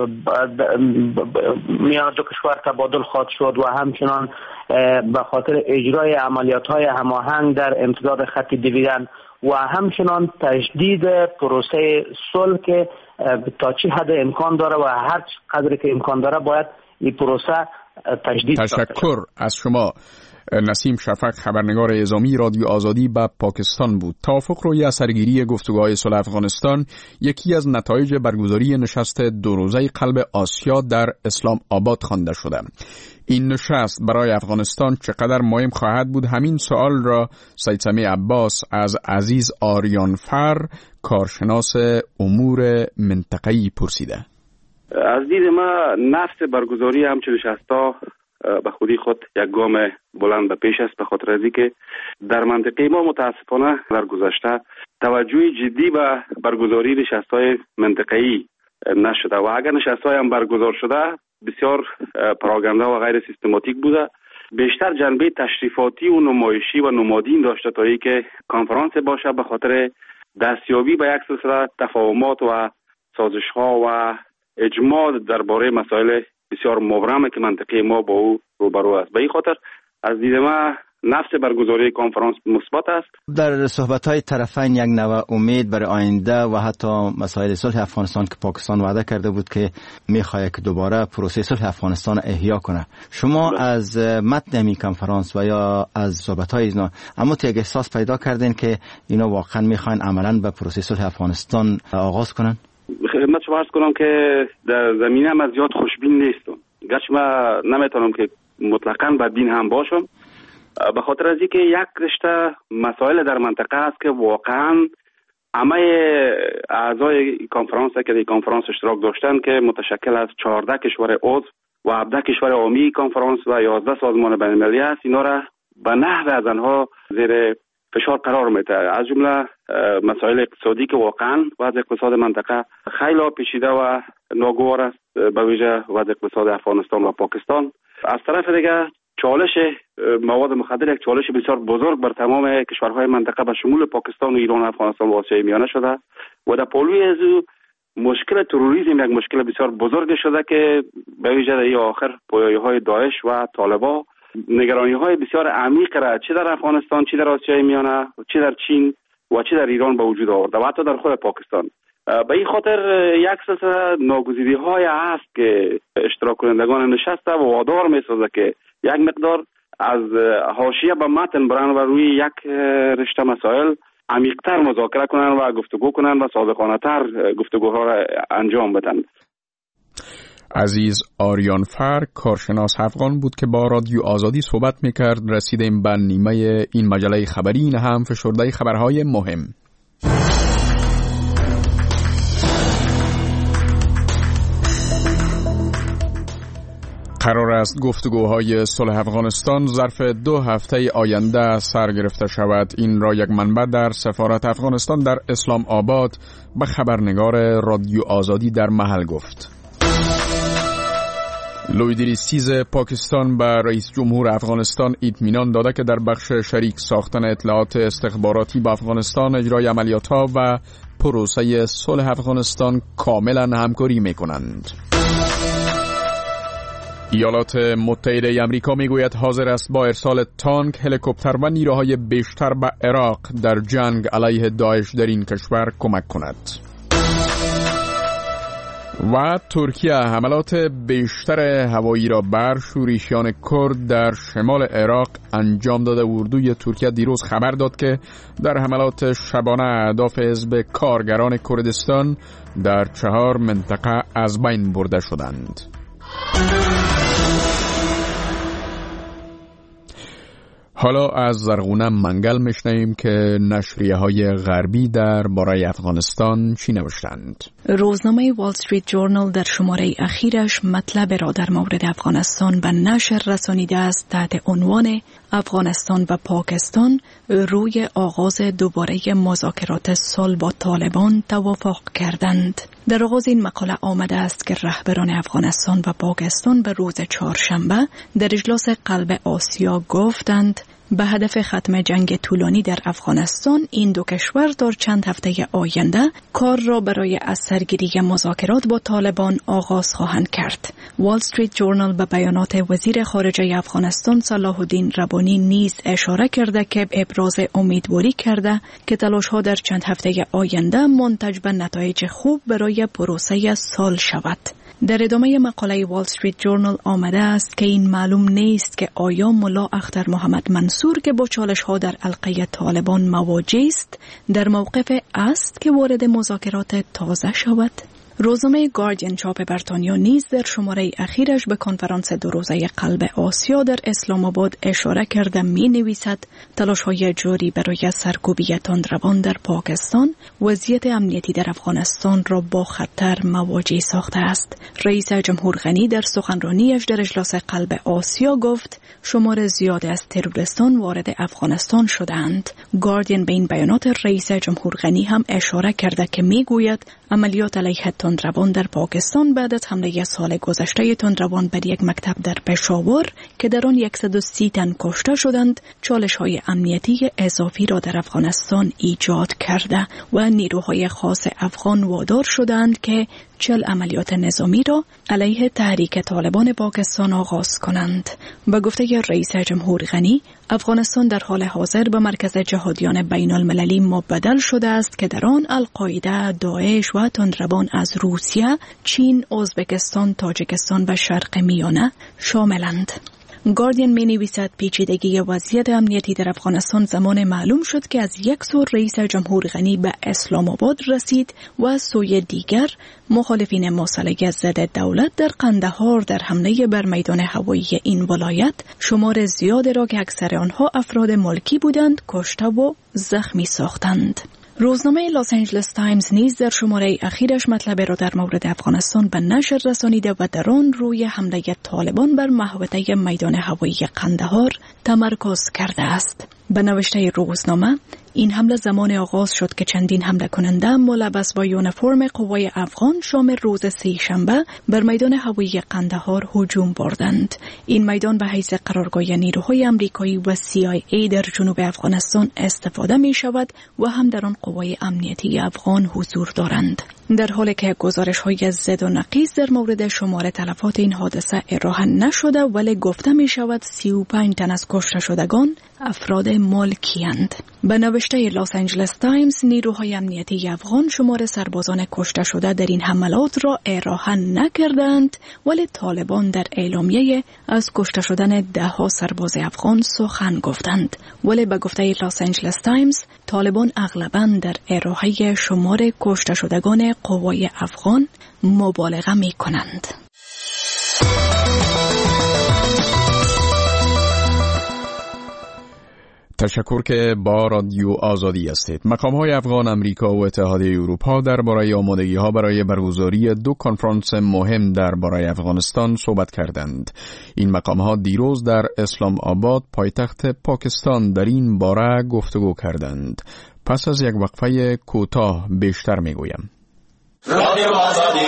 میان 2 کشور تبادل خواهد شد و همچنان به خاطر اجرای عملیات‌های هماهنگ در امتداد خط دیویدن و همچنان تجدید پروسه صلح که تا چه حد امکان داره و هر قدر که امکان داره باید این پروسه تجدید. تشکر از شما. نسیم شفق، خبرنگار اعزامی رادیو آزادی به پاکستان بود. توافق روی اثرگیری گفتگوهای صلح افغانستان یکی از نتایج برگزاری نشست 2 روزه قلب آسیا در اسلام آباد خوانده شده. این نشست برای افغانستان چقدر مهم خواهد بود؟ همین سوال را سید سمیع عباس از عزیز آریانفر، کارشناس امور منطقه‌ای پرسیده. از دید ما نفس برگزاری همچون نشست‌ها به خودی خود یک گام بلند به پیش است، به خاطر از اینکه در منطقه ما متاسفانه در گذشته توجه جدی به برگزاری نشست‌های منطقه‌ای نشده و اگر نشست‌های هم برگزار شده بسیار پراگنده و غیر سیستماتیک بوده. بیشتر جنبه تشریفاتی و نمایشی و نمادین داشته تا ای که کنفرانس باشه به خاطر دستیابی به یک سلسله تفاهمات و سازش‌ها و اجماع درباره مسائل بسیار مبرم که منطقه ما با او روبرو است. به این خاطر از دید من نفس برگزاری کنفرانس مثبت است. در صحبت‌های طرفین یک نوع امید برای آینده و حتی مسائل صلح افغانستان که پاکستان وعده کرده بود که می‌خواهد که دوباره پروسه صلح افغانستان احیا کنه. شما از متن این کنفرانس و یا از صحبت‌های اینا اما یک احساس پیدا کردین که اینا واقعا می‌خواین عملاً به پروسه صلح افغانستان آغاز کنن؟ خدمت شما عرض کنم که در زمینه من زیاد خوشبین نیستم. گرچه من نمیتونم که مطلقاً بدبین هم باشم، به خاطر از اینکه یک رشته مسائل در منطقه است که واقعا همه اعضای کنفرانس که در کنفرانس اشتراک داشتن که متشکل از 14 کشور عضو و 17 کشور عامی کنفرانس و 11 سازمان بین المللی است، اینا را به نحو از آنها زیر فشار قرار میده. از جمله مسائل اقتصادی که واقعا وضع اقتصاد منطقه خیلی پیچیده و ناگوار است، به ویژه وضع اقتصاد افغانستان و پاکستان. از طرف دیگه چالش مواد مخدر یک چالش بسیار بزرگ بر تمام کشورهای منطقه به شمول پاکستان و ایران و افغانستان و آسیای میانه شده و در پلوی از مشکل تروریسم یک مشکل بسیار بزرگ شده که به ویژه در آخر پایه‌های داعش و طالبان نگرانی‌های بسیار عمیق را چه در افغانستان، چه در آسیای میانه، چه در چین و چه در ایران به وجود آورده و حتی در خود پاکستان. به این خاطر یک سلسله ناگزیری‌های هست که اشتراک کنندگان نشسته و وادار می‌سازه که یک مقدار از حاشیه به متن برن و روی یک رشته مسائل عمیق‌تر مذاکره کنن و گفتگو کنن و صادقانه‌تر گفتگوها را انجام بدن. عزیز آریان فر کارشناس افغان بود که با رادیو آزادی صحبت میکرد. رسیدیم به نیمه این مجله خبری، این هم فشرده خبرهای مهم. قرار است گفتگوهای صلح افغانستان ظرف 2 هفته آینده سر گرفته شود. این را یک منبع در سفارت افغانستان در اسلام آباد به خبرنگار رادیو آزادی در محل گفت. لویدریستیز پاکستان به رئیس جمهور افغانستان اطمینان داده که در بخش شریک ساختن اطلاعات استخباراتی با افغانستان، اجرای عملیات‌ها و پروسه صلح افغانستان کاملا همکاری می‌کنند. ایالات متحده آمریکا میگوید حاضر است با ارسال تانک، هلیکوپتر و نیروهای بیشتر به عراق در جنگ علیه داعش در این کشور کمک کند. و ترکیه حملات بیشتر هوایی را بر شورشیان کرد در شمال عراق انجام داده. اردوی ترکیه دیروز خبر داد که در حملات شبانه اهداف حزب کارگران کردستان در 4 منطقه از بین برده شدند. حالا از زرغونه منگل میشنویم که نشریه های غربی در باره افغانستان چی نوشتند. روزنامه وال استریت جورنال در شماره اخیرش مطلب را در مورد افغانستان به نشر رسانیده است تحت عنوان افغانستان و پاکستان روی آغاز دوباره مذاکرات صلح با طالبان توافق کردند. در آغاز این مقاله آمده است که رهبران افغانستان و پاکستان به روز چهارشنبه در اجلاس قلب آسیا گفتند به هدف ختم جنگ طولانی در افغانستان این دو کشور در چند هفته آینده کار را برای از سرگیری مذاکرات با طالبان آغاز خواهند کرد. وال استریت جورنال به بیانات وزیر خارجه افغانستان صلاح الدین ربانی نیز اشاره کرده که ابراز امیدواری کرده که تلاش‌ها در چند هفته آینده منتج به نتایج خوب برای پروسه صلح شود. در ادامه مقاله وال استریت جورنال آمده است که این معلوم نیست که آیا ملا اختر محمد منصور که با چالش‌ها در حلقه طالبان مواجه است در موقف است که وارد مذاکرات تازه شود. روزنامه گاردین چاپ بریتانیا نیز در شماره اخیرش به کنفرانس 2 روزه قلب آسیا در اسلام آباد اشاره کرده می‌نویسد تلاش‌های جاری برای سرکوبی تندروان در پاکستان وضعیت امنیتی در افغانستان را با خطر مواجه ساخته است. رئیس جمهور غنی در سخنرانیش در اجلاس قلب آسیا گفت شمار زیادی از تروریستان وارد افغانستان شدند. گاردین به این بیانات رئیس جمهور غنی هم اشاره کرده که میگوید عملیات علیه تندروان در پاکستان بعد از حمله سال گذشته تندروان بر یک مکتب در پشاور که در آن 130 تن کشته شدند چالش‌های امنیتی اضافی را در افغانستان ایجاد کرده و نیروهای خاص افغان وادار شدند که 40 عملیات نظامی را علیه تحریک طالبان پاکستان آغاز کنند. به گفته رئیس جمهور غنی افغانستان در حال حاضر به مرکز جهادیان بین المللی مبدل شده است که در آن القاعده، داعش و تندروان از روسیه، چین، ازبکستان، تاجیکستان و شرق میانه شاملند. گاردین می نویسد پیچیدگی وضعیت امنیتی در افغانستان زمان معلوم شد که از یک سو رئیس جمهور غنی به اسلام آباد رسید و از سوی دیگر مخالفین مصالحه ضد دولت در قندهار در حمله بر میدان هوایی این ولایت شمار زیادی را که اکثر آنها افراد ملکی بودند کشته و زخمی ساختند. روزنامه لاس آنجلس تایمز نیز در شماره اخیرش مطلب را در مورد افغانستان به نشر رسانیده و در آن روی حمله طالبان بر محوطه میدان هوایی قندهار تمرکز کرده است. به نوشته روزنامه این حمله زمان آغاز شد که چندین حمله کننده ملبس با یونیفرم قوای افغان شام روز سه‌شنبه بر میدان هوایی قندهار هجوم بردند. این میدان به حیث قرارگاه نیروهای آمریکایی و CIA در جنوب افغانستان استفاده می شود و هم در آن قوای امنیتی افغان حضور دارند. در حالی که گزارش‌های ضد و نقیض در مورد شمار تلفات این حادثه ارائه نشده ولی گفته می شود 35 تن از کشته شدگان افراد ملکی‌اند. به نوشته لاس آنجلس تایمز نیروهای امنیتی افغان شمار سربازان کشته شده در این حملات را ارائه نکردند ولی طالبان در اعلامیه از کشته شدن 10 سرباز افغان سخن گفتند. ولی به گفته لاس آنجلس تایمز طالبان اغلباً در ارائه شمار کشته شدگان قوای افغان مبالغه می کنند. تشکر که با رادیو آزادی هستید. مقام‌های افغان، امریکا و اتحادیه اروپا درباره آمادگی‌ها برای برگزاری 2 کنفرانس مهم درباره افغانستان صحبت کردند. این مقام‌ها دیروز در اسلام آباد پایتخت پاکستان در این باره گفتگو کردند. پس از یک وقفه کوتاه بیشتر میگویم. رادیو آزادی.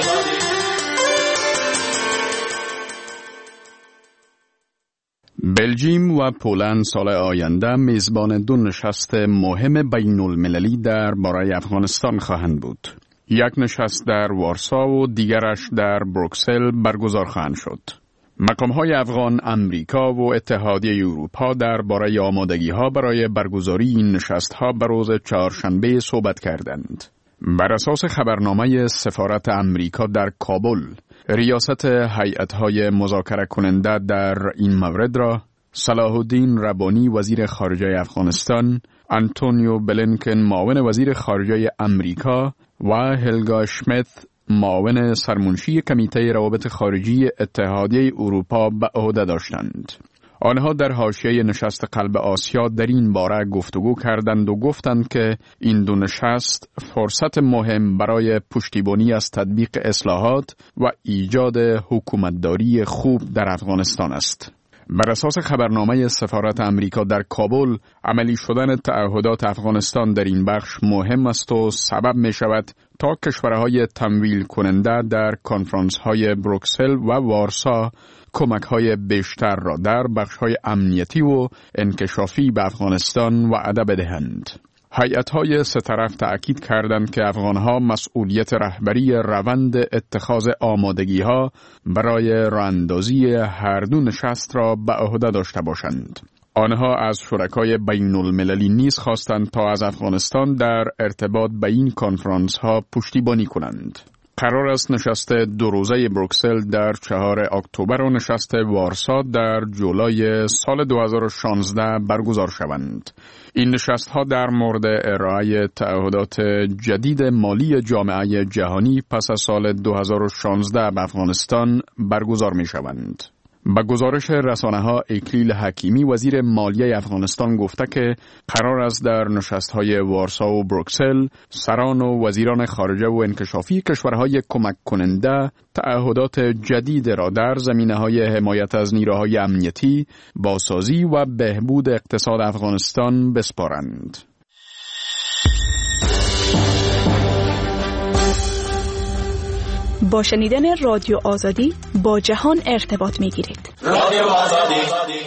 بلژیم و پولند سال آینده میزبان 2 نشست مهم بین المللی درباره افغانستان خواهند بود. یک نشست در وارسا و دیگرش در بروکسل برگزار خواهند شد. مقام‌های افغان، امریکا و اتحادیه اروپا درباره آمادگی‌ها برای برگزاری این نشست‌ها به روز چهارشنبه صحبت کردند. بر اساس خبرنامه سفارت امریکا در کابل، ریاست هیئت‌های مذاکره کننده در این مورد را صلاح الدین ربانی وزیر خارجه افغانستان، آنتونیو بلینکن معاون وزیر خارجه امریکا و هلگا شمیت معاون سرمنشی کمیته روابط خارجی اتحادیه اروپا به عهده داشتند. آنها در حاشیه نشست قلب آسیا در این باره گفتگو کردند و گفتند که این 2 نشست فرصت مهم برای پشتیبانی از تطبیق اصلاحات و ایجاد حکومتداری خوب در افغانستان است. بر اساس خبرنامه سفارت امریکا در کابل، عملی شدن تعهدات افغانستان در این بخش مهم است و سبب می شود تا کشورهای تمویل کننده در کنفرانس‌های بروکسل و وارسا کمک‌های بیشتر را در بخش‌های امنیتی و انکشافی به افغانستان وعده بدهند. هیئت‌های 3 طرف تأکید کردند که افغان‌ها مسئولیت رهبری روند اتخاذ آمادگی‌ها برای راه‌اندازی هر 2 نشست را به عهده داشته باشند. آنها از شرکای بین المللی نیز خواستند تا از افغانستان در ارتباط به این کنفرانس‌ها پشتیبانی کنند. قرار است نشست 2 روزه بروکسل در 4 اکتبر و نشست وارسا در جولای سال 2016 برگزار شوند. این نشست‌ها در مورد ارائه تعهدات جدید مالی جامعه جهانی پس از سال 2016 به افغانستان برگزار می‌شوند. با گزارش رسانه‌ها اکلیل حکیمی وزیر مالیه افغانستان گفته که قرار است در نشست‌های وارسا و بروکسل سران و وزیران خارجه و انکشافی کشورهای کمک کننده تعهدات جدید را در زمینه‌های حمایت از نیروهای امنیتی، بازسازی و بهبود اقتصاد افغانستان بسپارند. با شنیدن رادیو آزادی با جهان ارتباط می‌گیرید. رادیو آزادی.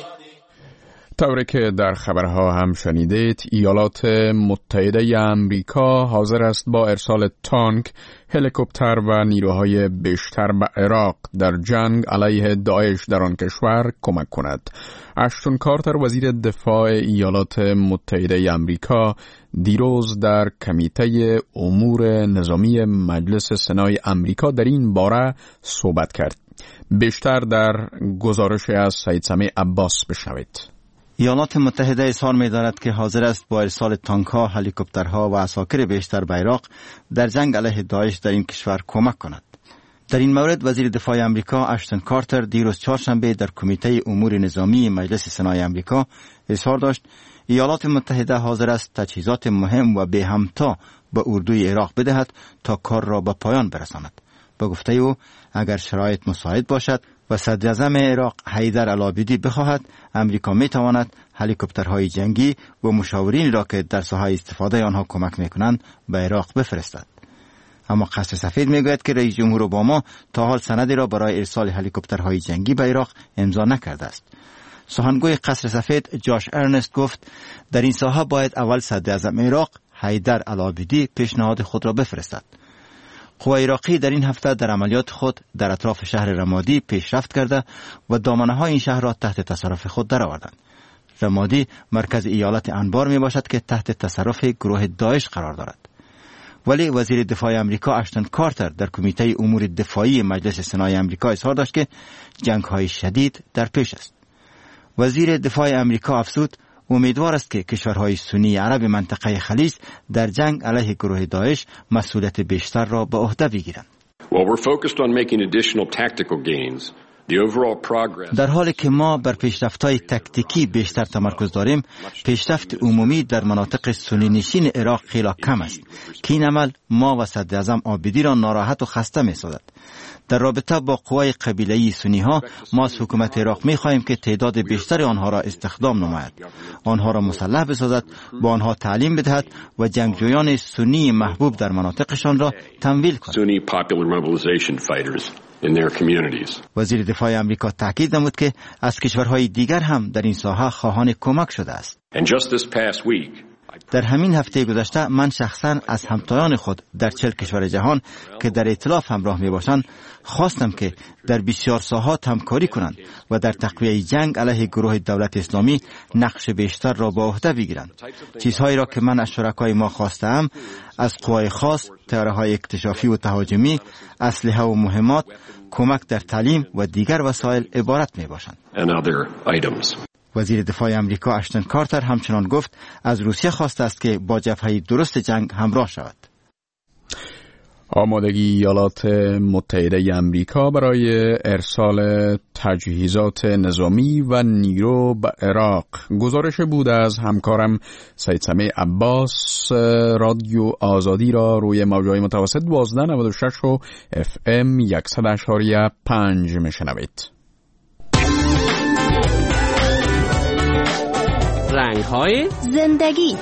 طوری که در خبرها هم شنیدید، ایالات متحده امریکا حاضر است با ارسال تانک، هلیکوپتر و نیروهای بیشتر به عراق در جنگ علیه داعش در آن کشور کمک کند. اشتون کارتر وزیر دفاع ایالات متحده امریکا دیروز در کمیته امور نظامی مجلس سنای امریکا در این باره صحبت کرد. بیشتر در گزارش از سید سمیع عباس بشنوید. ایالات متحده اظهار می‌دارد که حاضر است با ارسال تانک‌ها، هلیکوپترها و عساکر بیشتر به عراق در جنگ علیه داعش در این کشور کمک کند. در این مورد وزیر دفاع آمریکا اشتون کارتر دیروز چهارشنبه در کمیته امور نظامی مجلس سنای آمریکا اظهار داشت ایالات متحده حاضر است تجهیزات مهم و به همتا به اردوی عراق بدهد تا کار را به پایان برساند. به گفته او اگر شرایط مساعد باشد و صدر اعظم عراق حیدر العابدی بخواهد، امریکا می تواند هلیکوپترهای جنگی و مشاورین را که در ساحه استفاده آنها کمک میکنند به عراق بفرستد. اما قصر سفید میگوید که رئیس جمهور اوباما تا حال سندی را برای ارسال هلیکوپترهای جنگی به عراق امضا نکرده است. سخنگوی قصر سفید جاش ارنست گفت در این ساحه باید اول صدر اعظم عراق حیدر العابدی پیشنهاد خود را بفرستد. قوای عراقی در این هفته در عملیات خود در اطراف شهر رمادی پیشرفت کرده و دامنه‌های این شهر را تحت تصرف خود درآوردند. رمادی مرکز ایالت انبار می باشد که تحت تصرف گروه داعش قرار دارد. ولی وزیر دفاع آمریکا اشتون کارتر در کمیته امور دفاعی مجلس سنای آمریکا اظهار داشت که جنگ‌های شدید در پیش است. وزیر دفاع آمریکا افزود امیدوار است که کشورهای سنی عرب منطقه خلیج در جنگ علیه گروه داعش مسئولیت بیشتر را به عهده بگیرند. در حالی که ما بر پیشرفت‌های تکتیکی بیشتر تمرکز داریم، پیشرفت عمومی در مناطق سنی نشین عراق خیلی کم است که این عمل ما و صدر اعظم عابدی را ناراحت و خسته می‌سازد. در رابطه با قوای قبیله‌ای سنی ها ما از حکومت عراق می‌خواهیم که تعداد بیشتر آنها را استخدام نماید، آنها را مسلح بسازد، با آنها تعلیم بدهد و جنگجویان سنی محبوب در مناطقشان را تمویل کند. وزیر دفاع آمریکا تاکید نمود که از کشورهای دیگر هم در این ساحه خواهان کمک شده است. در همین هفته گذشته من شخصا از همتایان خود در 40 کشور جهان که در ائتلاف همراه می باشند خواستم که در بسیار ساحات همکاری کنند و در تقویه جنگ علیه گروه دولت اسلامی نقش بیشتر را به عهده بگیرند. چیزهایی را که من از شرکای ما خواستم از قوای خاص، تیاره‌های اکتشافی و تهاجمی، اسلحه و مهمات، کمک در تعلیم و دیگر وسایل عبارت می باشند. وزیر دفاع آمریکا اشتون کارتر همچنان گفت از روسیه خواسته است که با جبهه درست جنگ همراه شود. آمادگی ایالات متحده آمریکا برای ارسال تجهیزات نظامی و نیرو به عراق. گزارش بود از همکارم سید سمیع عباس. رادیو آزادی را روی موج‌های متوسط 1296 و FM 100.5 میشنوید. رنگ‌های زندگی.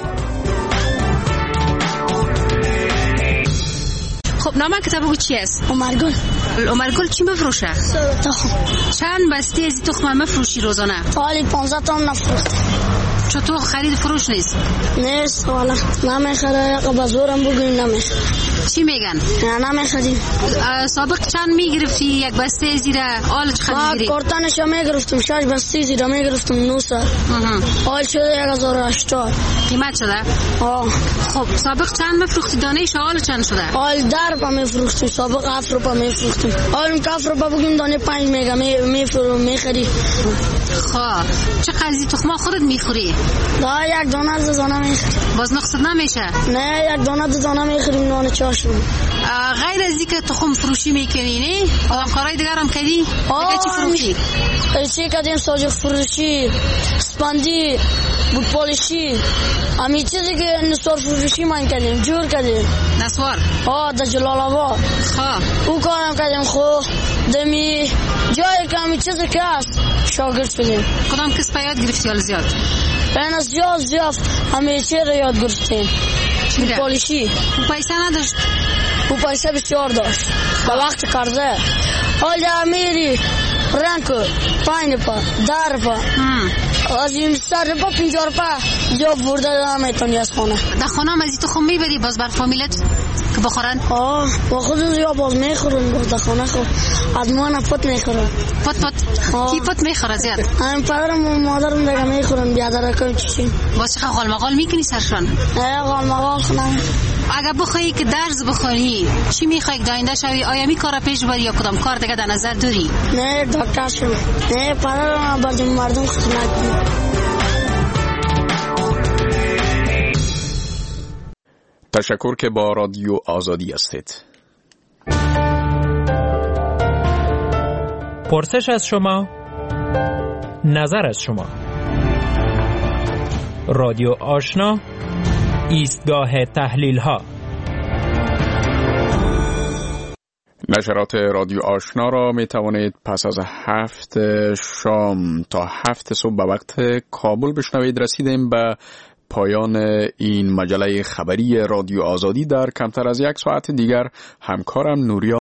خب نام کتاب چی است؟ عمرگل. عمرگل چی بفروشه؟ تخم. چند بسته از تخم مفروشی روزانه؟ حالی 15 تا نفروخته. چطور خرید فروش نیست؟ نیست والا. نمیخره، بازورم بگویم نمیخره. چی میگن؟ نه نمیخریم. سابق چند میگرفتی یک بسته زیره؟ آل چقدر میگیری؟ کارتانش میگرفتم 6 بسته زیره میگرفتم 900. آل شده 1080. قیمت شده؟ خب سابق چند میفروختی دانهش؟ آل چند شده؟ آل 10 روپا میفروختیم. سابق 7 روپا میفروختیم. آل اون 7 روپا بگیم دانه 5 میگه میخری. خب چه قضیه تخم خودت میخوری؟ نه یک دانه از دانه میخریم. باز نقصد نمیشه؟ نه یک دانه از دانه میخریم نان چاشون. غیر از اینکه تخم فروشی میکنی نه؟ کارهای دیگر هم کردی؟ دیگه چی فروشی؟ چی کردیم؟ ساجق فروشی، اسپندی، بود پالشی، همین چیزی که نسوار فروشی من کردیم، جور کردیم. نسوار؟ در جلال آباد. او کارم کردیم. خب دمی جایی که همین چیزی که هست شاگرد شدیم. کدام کس پا یاد گرفتی حال زیاد؟ این از زیاد همه چی رو یاد گرفتیم. بود پالشی. او پیسه نداشت؟ او پیسه بسیار داشت با وقت کرده. حال میری رنگ 5 پا 10 پا از این 100 پا 50 پا یا برده نمیتونی از خانه. در خانه هم از این تخم میبری باز بر فامیلت که بخورن؟ با خود یا باز میخورن. باز در خانه خود از ما پت میخورن. پت کی پت میخوره زیاد؟ همین پدرم و مادرم دیگه میخورن. بیادر کم چیزی باز چقدر غالمغال میکنی سرشان؟ نه غالمغال خونم. اگر بخوایی که درس بخونی چی میخوای داینده شوی؟ آیا می کار پیش بری یا کدام کار دیگه در نظر داری؟ نه دکتر شم. نه پدرم بردم مردم خدمت کنم. تشکر که با رادیو آزادی هستید. پرسش از شما، نظر از شما. رادیو آشنا، ایستگاه تحلیل ها. نشرات رادیو آشنا را می توانید پس از 7 شام تا 7 صبح به وقت کابل بشنوید. رسیدیم به پایان این مجله خبری رادیو آزادی. در کمتر از 1 ساعت دیگر همکارم نوریا